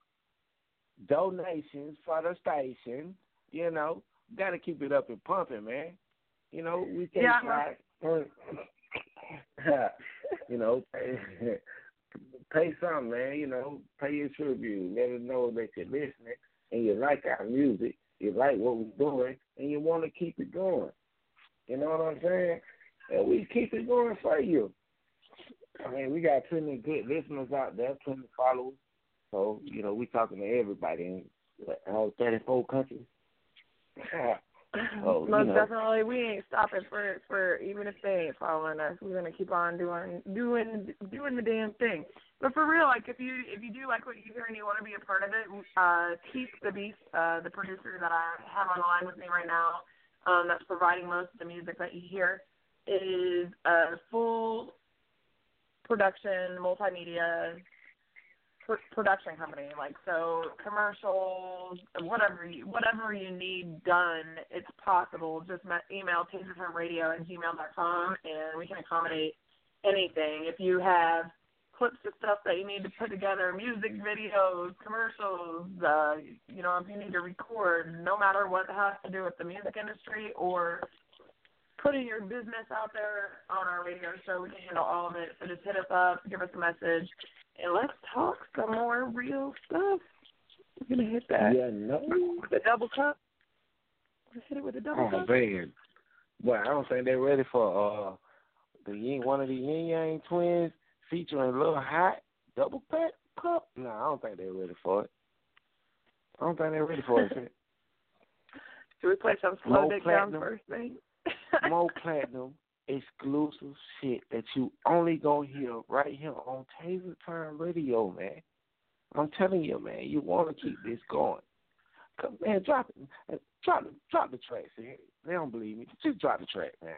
for the station. You know, got to keep it up and pumping, man. You know, we take pride. You know, pay something, man. You know, pay your tribute. Let us know that you're listening and you like our music, you like what we're doing, and you want to keep it going. You know what I'm saying? And we keep it going for you. I mean, we got plenty of good listeners out there, plenty of followers. So, you know, we talking to everybody in all 34 countries. Most definitely, we ain't stopping for even if they ain't following us. We're gonna keep on doing the damn thing. But for real, like if you do like what you hear and you want to be a part of it, Keith the Beast, the producer that I have on the line with me right now, that's providing most of the music that you hear, is a full production multimedia production company, like, so commercials, whatever you need done, it's possible. Just email tasertimeradio@gmail.com and we can accommodate anything. If you have clips of stuff that you need to put together, music videos, commercials, you know, if you need to record, no matter what has to do with the music industry or putting your business out there on our radio show, we can handle all of it. So just hit us up, give us a message, and let's talk some more real stuff. We're going to hit that. Yeah, no. With the double cup. Let's hit it with the double cup. Oh, man. Well, I don't think they're ready for one of the Yin Yang twins featuring Lil Hot double pack cup. No, I don't think they're ready for it. I don't think they're ready for it. Should we play some Slow Dick Down first thing? More platinum exclusive shit that you only gonna hear right here on Taser Time Radio, man. I'm telling you, man, you want to keep this going. Come, man, drop it. Drop the track, see? They don't believe me. Just drop the track, man.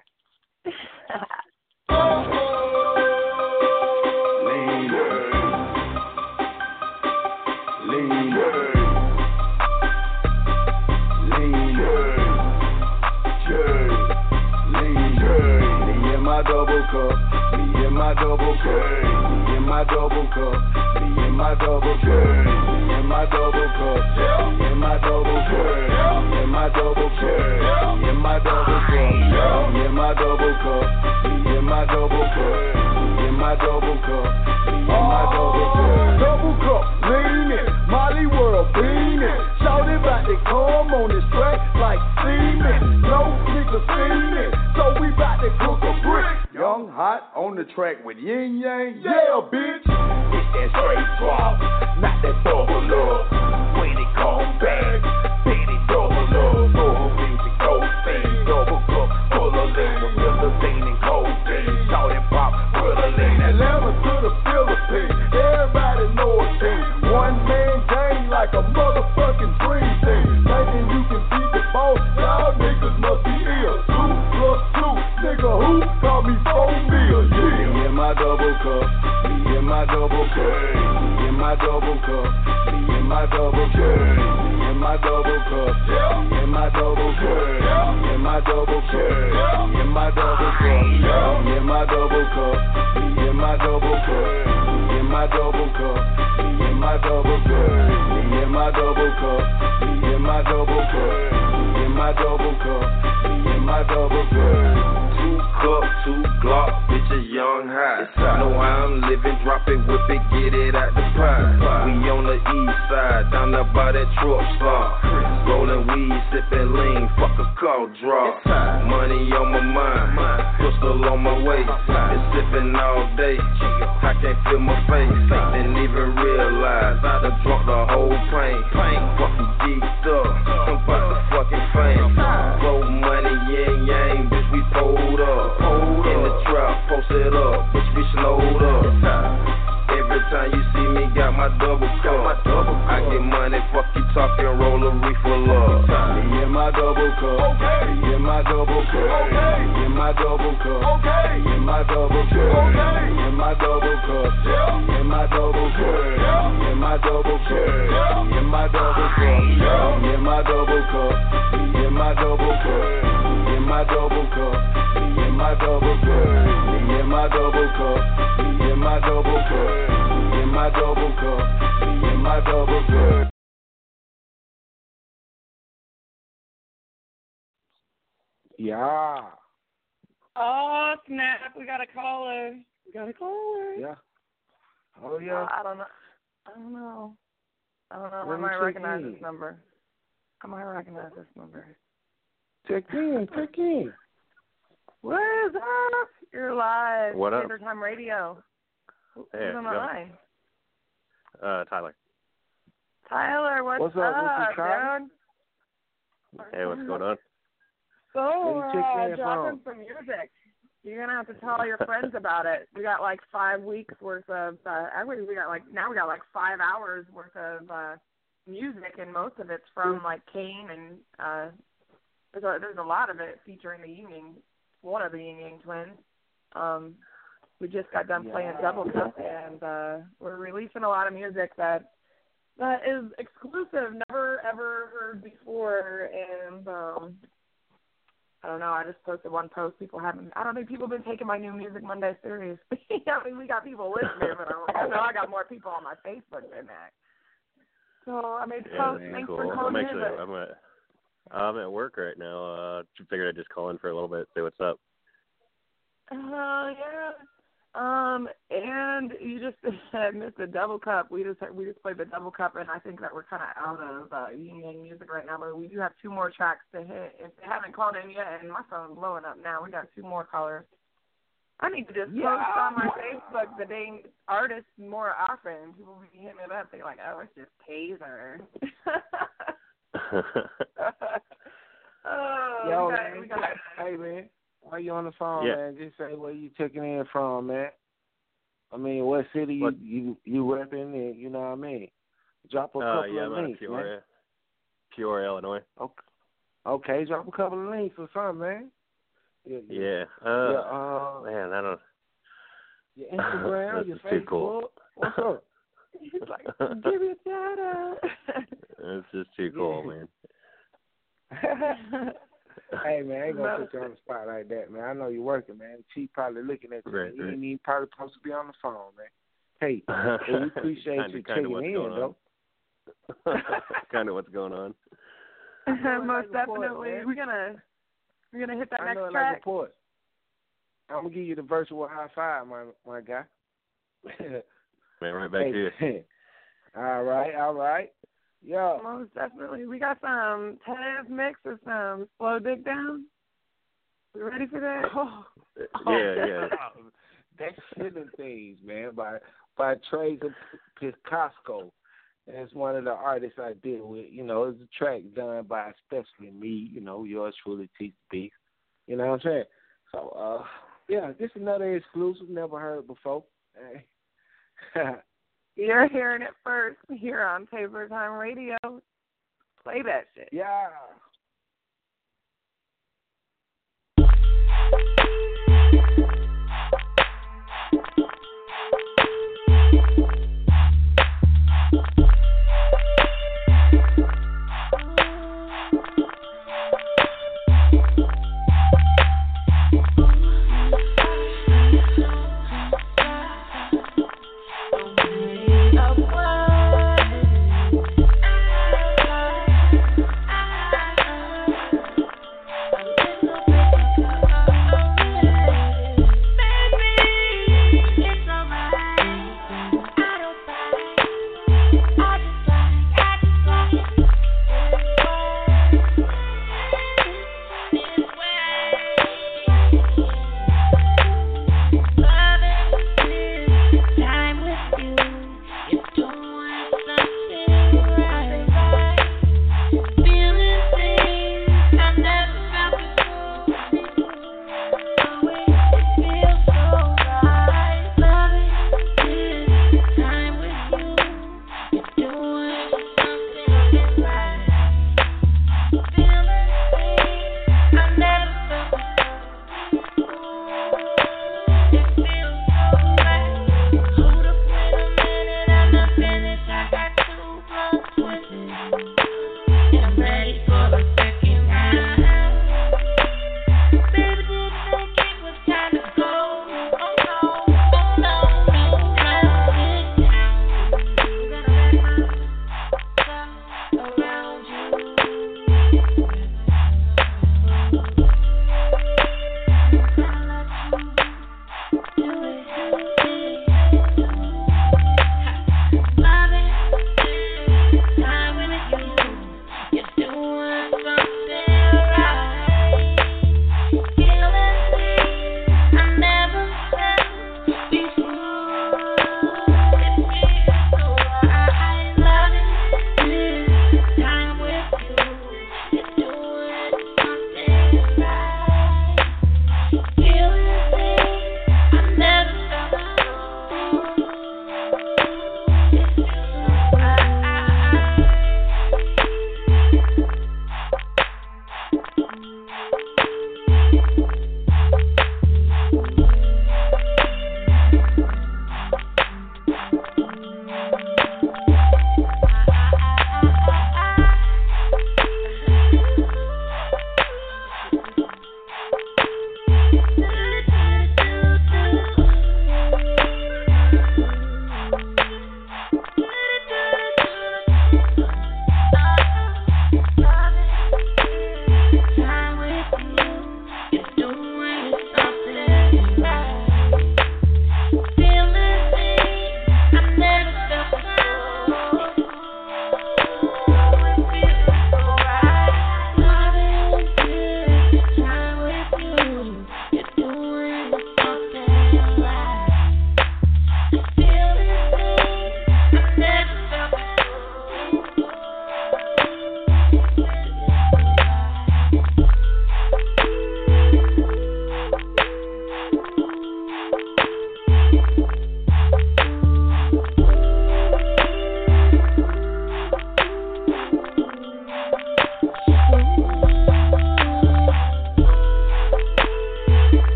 Double cup, me and my double cup, me and my double cup, me and my double cup, me and my double cup, me and my double cup, me and my double cup, me and my double cup, me and my double cup, me and my double cup, me and my double cup, me and my double cup. Double cup, leaning, Molly World beaming, shouting about they come on this track like semen, no niggas steaming, so we bout to cook a brick. Young Hot on the track with Yin Yang, yeah, bitch. It's that straight drop, not that bubble double cup. Me in my double cup. Me in my double cup. Me in my double cup. Me in my double cup. Me in my double cup. Me in my double cup. Me in my double cup. Me in my double cup. Me in my double cup. Me in my double cup. Me in my double cup. Me in my double cup. Me in my double cup. Me in my double cup. 2 cup, 2 Glock, bitch a young high. Know how I'm living, drop it, whip it, get it out the pot. We on the east side, down there by that truck stop. Rolling weed, sipping lean, fuck a call drop. Money on my mind, pistol on my waist. Been sipping all day, I can't feel my face. Didn't even realize I done drunk the whole pain. Fucking geeked up, I'm about the fucking fame. Blow money, yin yang, bitch, we pulled up. In the trap, posted up, bitch, we slowed up. Every time you see me, got my double cup. I get money, fuck you talking, roll a reefer up. Me in my double cup. Me in my double cup. Me in my double cup. Me in my double cup. Me in my double cup. Me in my double cup. Me in my double cup. Me in my double cup. Me in my double cup. Me in my double cup. Me in my double cup. Me in my double cup. Me in my double cup. Me in my double cup. Me in my double cup. Me in my double cup. Yeah. Oh, snap. We got a caller. Yeah. Oh, yeah. I don't know. I might recognize this number. Check in. What is up? You're live. What up? Standard Time Radio. Hey, who's on the line? Tyler. Tyler, what's up, dude? Hey, what's going on? So, dropping some music. You're gonna have to tell all your friends about it. We got like 5 weeks worth of. Actually, we got like 5 hours worth of music, and most of it's from like Kane, and there's a lot of it featuring one of the Ying Yang twins. We just got done playing Double Cup, and we're releasing a lot of music that is exclusive, never ever heard before, and I don't know. I just posted one post. I don't think people have been taking my new Music Monday serious. I mean, we got people listening, but I know I got more people on my Facebook than that. So I made a post. Thanks cool. for calling in. I'm at work right now. Figured I'd just call in for a little bit, say what's up. Yeah. And you just missed the Double Cup. We just played the Double Cup, and I think that we're kind of out of Yin Yang music right now. But we do have 2 more tracks to hit. If they haven't called in yet, and my phone's blowing up now, we got 2 more callers. I need to just post on my Facebook the dang artists more often. People be hitting it up. They're like, "Oh, it's just Taser." We got. Hey, man. While you on the phone, man, just say where you checking in from, man. I mean, what city you repping, and you know what I mean. Drop a couple of links, man. Peoria, Illinois. Okay, drop a couple of links or something, man. Man, I don't. Your Instagram, your Facebook. Too cool. What's up? He's like, give me a shout out. It's just too cool, man. Hey, man, I ain't going to put you on the spot like that, man. I know you're working, man. Chief probably looking at you. Right. You ain't even probably supposed to be on the phone, man. Hey, we appreciate you checking in, though. Kind of what's going on. Most definitely. We're gonna hit that next track. Report. I'm gonna give you the virtual high five, my guy. Man, right back to you. All right. Yo. Most definitely. We got some Tev mix or some Slow Dig Down. You ready for that? Yeah. That shit and things, man, by Trace Piscasco. That's one of the artists I deal with. You know, it's a track done by especially me, you know, yours truly, Teach Beast. You know what I'm saying? So, this is another exclusive, never heard before. You're hearing it first here on Taser Time Radio. Play that shit. Yeah.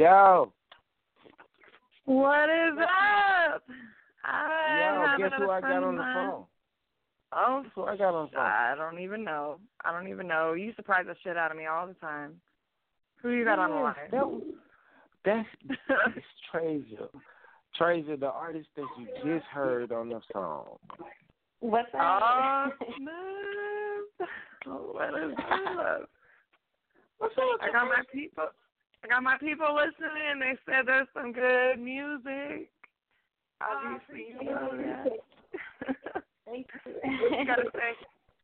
Yo. What is up? Yo, guess who I got on the phone? Oh, who I got on the phone? I don't even know. You surprise the shit out of me all the time. Who you got on the line? That's Treasure. Treasure, the artist that you just heard on the song. What's that? Oh, man. What is up? What's up? I got my people listening. They said there's some good music. Obviously, you know that. Thank you. What you gotta say?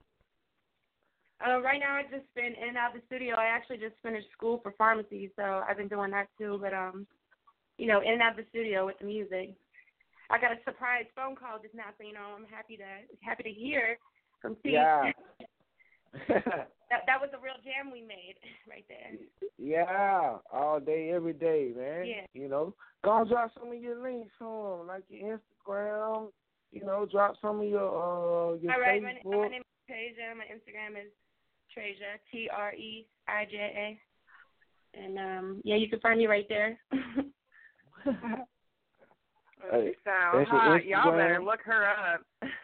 Right now, I've just been in and out of the studio. I actually just finished school for pharmacy, so I've been doing that too. But in and out of the studio with the music. I got a surprise phone call just now, so I'm happy to hear from T. Yeah. that was a real jam we made right there. Yeah, all day, every day, man. Yeah. Go and drop some of your links on, like your Instagram. Drop some of your all right, Facebook. my name is Treasure. My Instagram is Treasure, Treija. And you can find me right there. She sounds hot. Y'all better look her up.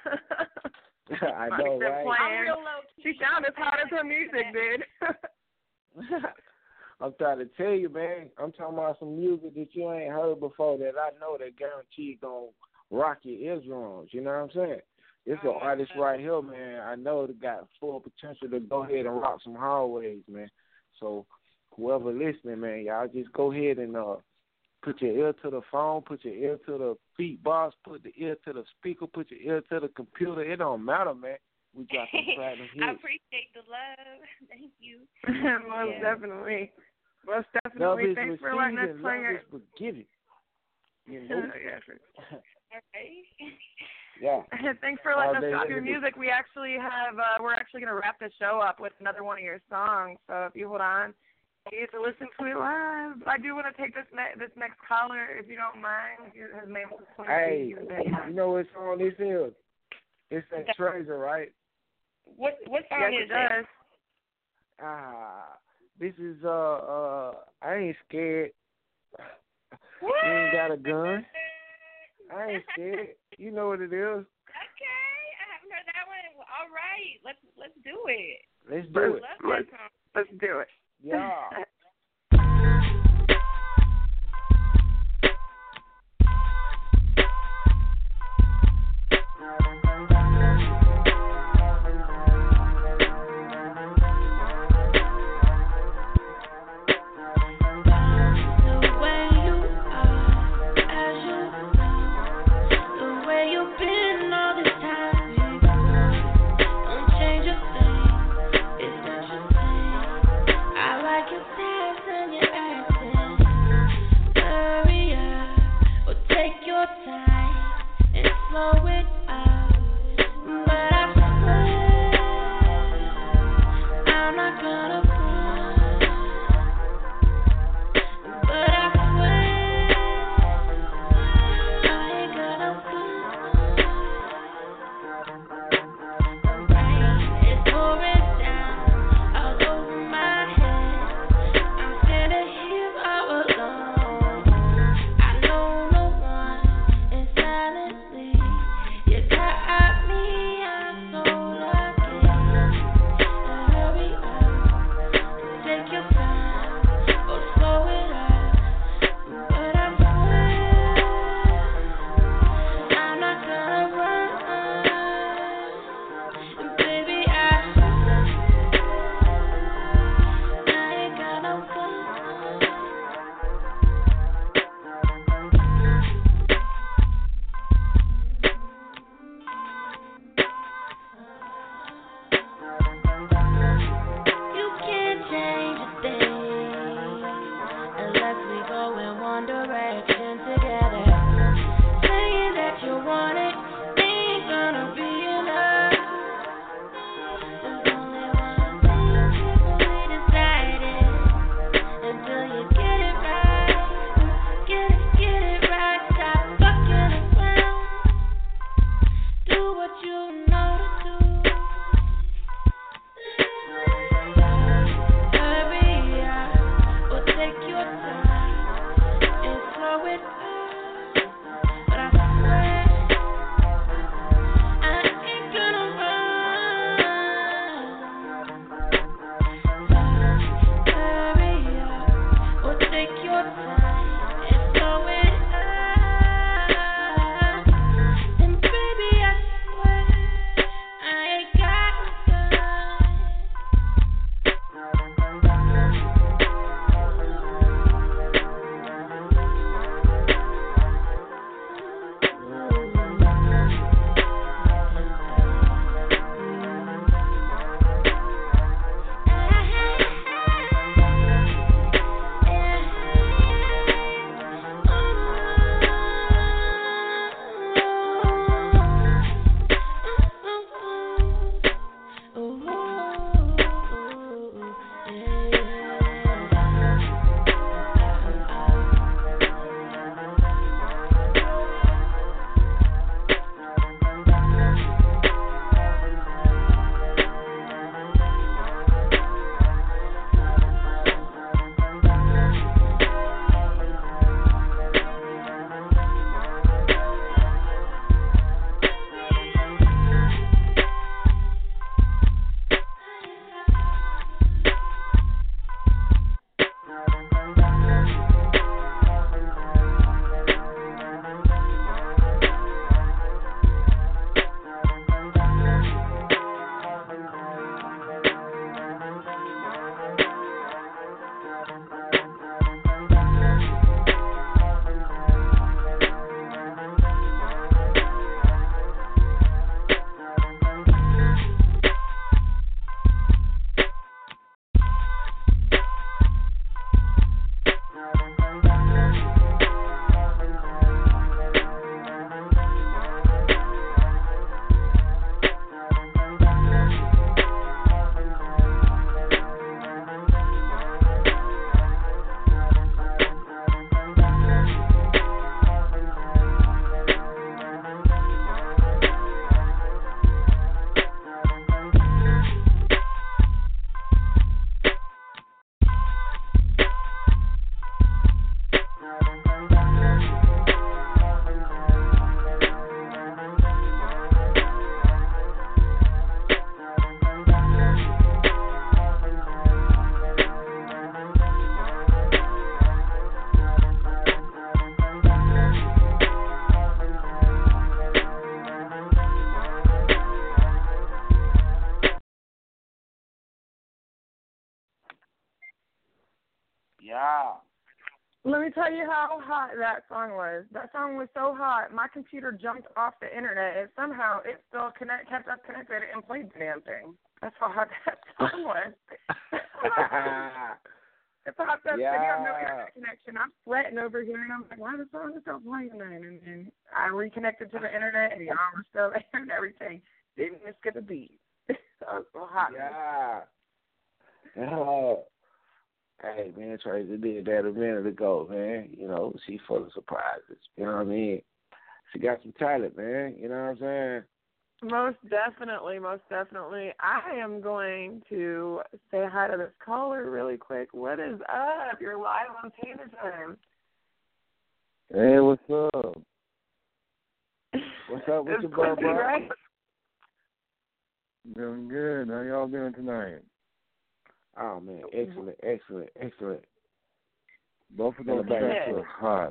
I know, right? I'm real low-key. She sounds as hot as her music did. I'm trying to tell you, man. I'm talking about some music that you ain't heard before that I know that guaranteed gonna rock your eardrums. You know what I'm saying? It's an artist right here, man. I know that got full potential to go ahead and rock some hallways, man. So whoever listening, man, y'all just go ahead and put your ear to the phone, put your ear to the beat box, put the ear to the speaker, put your ear to the computer. It don't matter, man. We got some platinum hits. I appreciate the love. Thank you. Most definitely. Thanks for letting us play your... Forgive it. Yeah, sure. Okay. Yeah. Thanks for letting us drop your music. We actually have, we're actually going to wrap the show up with another one of your songs. So if you hold on, you get to listen to it live. I do want to take this next caller, if you don't mind. His name was Hey, you know what song this is? It's that Treasure, right? What song is it? This is I Ain't Scared. What? You ain't got a gun. I ain't scared. You know what it is. Okay, I haven't heard that one. All right, let's do it. Let's do it. Let's do it. Yeah. I like your Yeah. Let me tell you how hot that song was. That song was so hot, my computer jumped off the internet, and somehow it still kept us connected and played the damn thing. That's how hot that song was. It's hot that city. I have no internet connection. I'm sweating over here, and I'm like, why the song is still playing then? And then I reconnected to the internet, and y'all were still there and everything. Didn't even skip a beat. So it was so hot. Yeah. Oh. Hey, man, Tracy did that a minute ago, man. You know, she's full of surprises. You know what I mean? She got some talent, man. You know what I'm saying? Most definitely, most definitely. I am going to say hi to this caller really quick. What is up? You're live on Tater Time. Hey, what's up? What's up with your bro, bro? Right? Doing good. How y'all doing tonight? Oh, man, excellent, excellent, excellent. Both of those tracks are hot.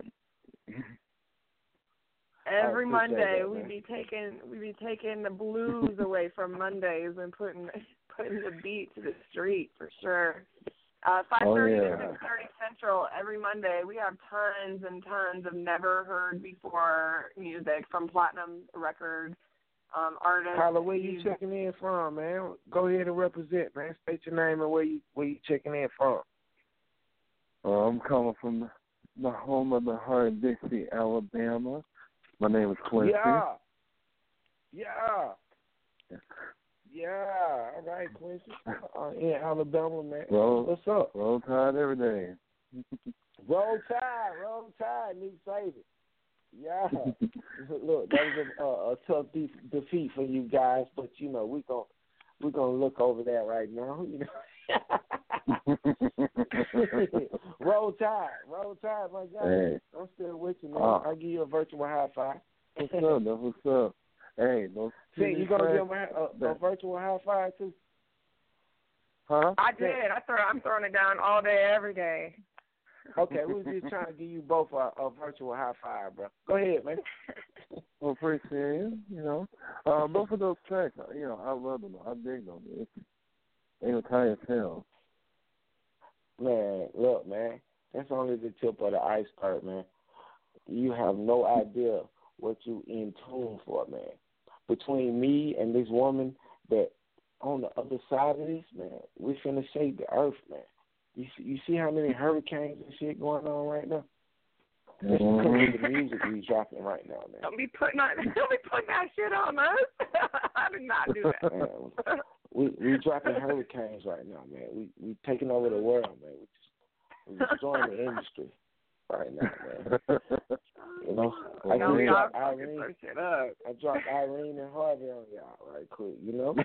Every Monday we be taking the blues away from Mondays and putting the beat to the street for sure. 5:30 to 6:30 Central every Monday. We have tons and tons of never heard before music from platinum record artists. Carla, where you checking in from, man? Go ahead and represent, man. State your name and where you checking in from. I'm calling from the home of the heart, Dixie, Alabama. My name is Quincy. Yeah. All right, Quincy. In Alabama, man. What's up? Roll Tide every day. Roll Tide, new favorite. Yeah. Look, that was a tough defeat for you guys, but you know we're gonna look over that right now. You know. Roll Tide, my guy. Hey. I'm still with you, man. I'll give you a virtual high five. What's up? That's what's up. Hey, see, you gonna give me a virtual high five too? Huh? I did. I'm throwing it down all day, every day. Okay, we was just trying to give you both a virtual high five, bro. Go ahead, man. Well, appreciate it. You know, both of those tracks, you know, I love them. I dig them. They were tight as hell. Man, look, man, that's only the tip of the iceberg, man. You have no idea what you in tune for, man. Between me and this woman that on the other side of this, man, we finna shake the earth, man. You see how many hurricanes and shit going on right now? That's because of the music we dropping right now, man. Don't be putting that shit on us. I did not do that. Man, we dropping hurricanes right now, man. We taking over the world, man. We're destroying the industry right now, man. You know, I dropped Irene and Harvey on y'all right quick, you know.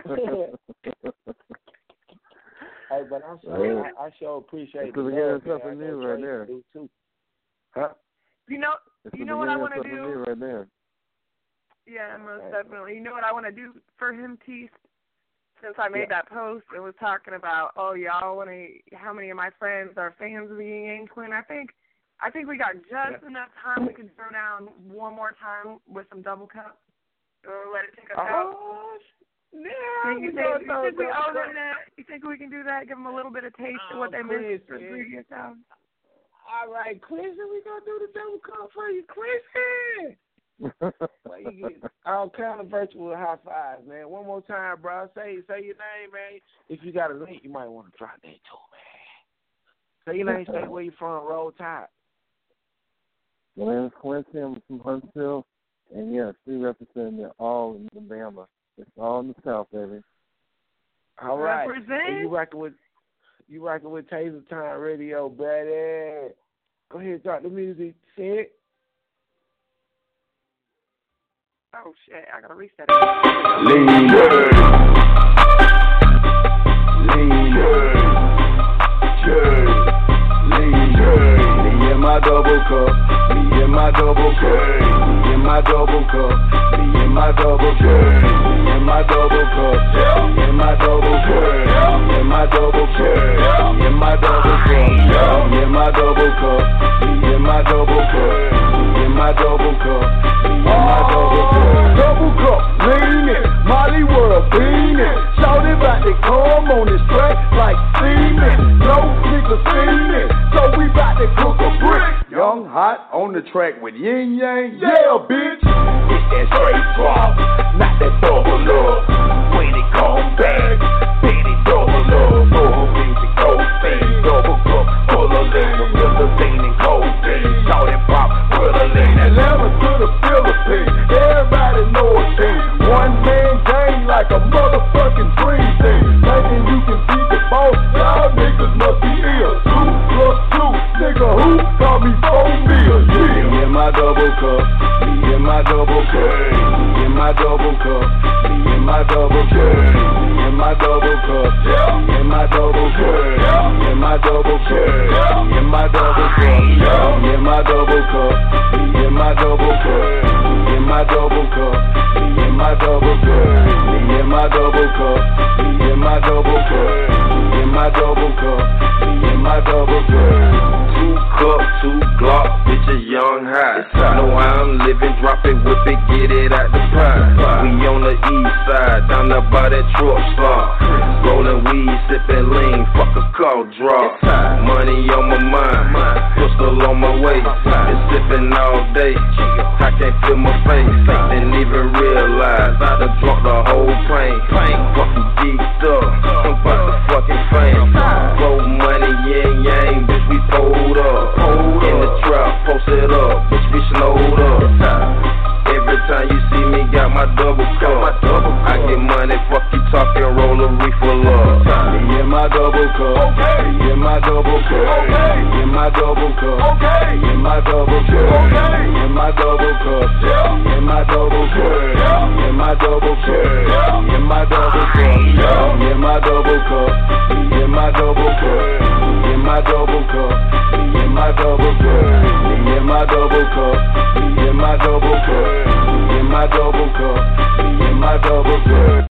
Hey, but I sure appreciate it. Because something new right there. Too. Huh? You know what I want to do? New right there. Yeah, most definitely. You know what I want to do for him, Teeth? Since I made that post and was talking about, how many of my friends are fans of the Ying Yang Twin, I think we got just enough time. We could throw down one more time with some double cup. Or let it take us out. Yeah, you think we can do that? Give them a little bit of taste of what they missed for the previous album? All right, Quincy, we gonna do the double cup for you, Quincy. Well, you get all kind of virtual high fives, man. One more time, bro. Say your name, man. If you got a link, you might want to drop that too, man. Say your name, say where you from, Roll Tide. My name is Quincy. I'm from Huntsville, and yes, we represent it all in Alabama. It's all in the South, baby. All right. Represent. You rocking with Taser Time Radio, buddy. Go ahead, drop the music, shit. Oh shit! I gotta reset it. Lean. Me and my double cup. Me and my double cup. Me and my double cup. Me and my double cup. Me and my double cup. Me and my double cup. Me and my double cup. Me and my double cup. Me and my double cup. Me and my double cup. Me and my double cup. Me and my double cup. Double cup, leaning, Molly world beaming. Shout it back, they come on this track like semen. No niggas fiending. Hot on the track with Yin Yang. Yeah, bitch. It's that straight drop, not that double up. When it come back, then it double up. Full music, cocaine, double cup, full of lean, Philippine and cocaine. Shout and pop, full of lean. Atlanta to the Philippines, everybody know a team. One man game like a motherfucking dream team. Thinking you can beat the boss, y'all niggas must be ill. 2 plus 2, nigga, who call me 4 meal? Yeah. Me and my double cup, me and my double cup, me and my double cup, me and my double cup, me and my double cup, me and my double cup, me and my double cup, me and my double cup, me and my double cup, me and my double cup, me and my double cup, me and my double cup, me and my double cup, me and my double cup, me and my double cup, me and my double cup. 2 cup, 2 Glock, bitch a young high. Know how I'm living, drop it, whip it, get it out the pot. We on the east side, down there by that truck stop. Rolling weed, sipping lean, fuck a call drop. Money on my mind, pistol on my waist. Been sipping all day, I can't feel my face. Didn't even realize I done drunk the whole plane. Fucking geeked up, I'm about the fucking fame. Blow money, yin yang, bitch, we pulled up. In the trap, posted up, bitch, we snowed up. Every time you see me, got my double cup. I get money, fuck you talking, roll a reefer up. Me and my double cup, me and my double cup, me and my double cup, me and my double cup, me and my double cup, me and my double cup, me and my double cup, me and my double cup, me and my double cup, me and my double cup, me and my double cup, me and my double cup, me and my double cup, me and my double cup. Me and my double cup, me and my double cup.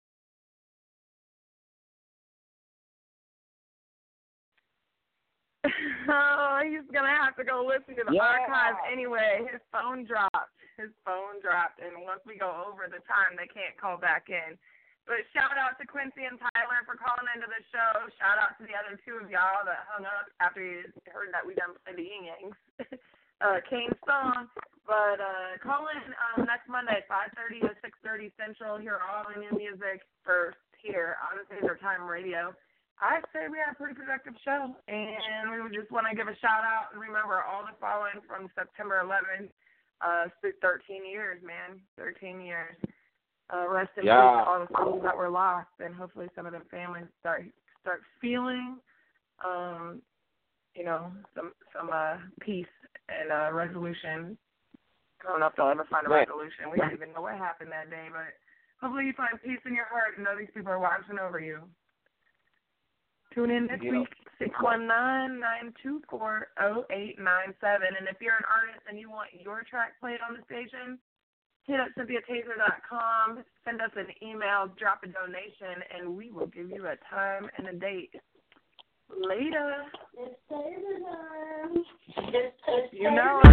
Oh, he's gonna have to go listen to the archives anyway. His phone dropped, and once we go over the time, they can't call back in. But shout out to Quincy and Tyler for calling into the show. Shout out to the other 2 of y'all that hung up after you heard that we done played the Yin Yangs. Kane's song. But call in next Monday, 5:30 to 6:30 Central. Hear all the new music first here on Taser Time Radio. I say we had a pretty productive show, and we just want to give a shout out and remember all the fallen from September 11th. 13 years, man, 13 years. Rest in peace to all the souls that were lost, and hopefully some of the families start feeling, some peace and resolution. I don't know if they'll ever find a resolution. We don't even know what happened that day, but hopefully you find peace in your heart and know these people are watching over you. Tune in next week, 619-924-0897. And if you're an artist and you want your track played on the station, hit up CynthiaTaser.com, send us an email, drop a donation, and we will give you a time and a date. Later. You know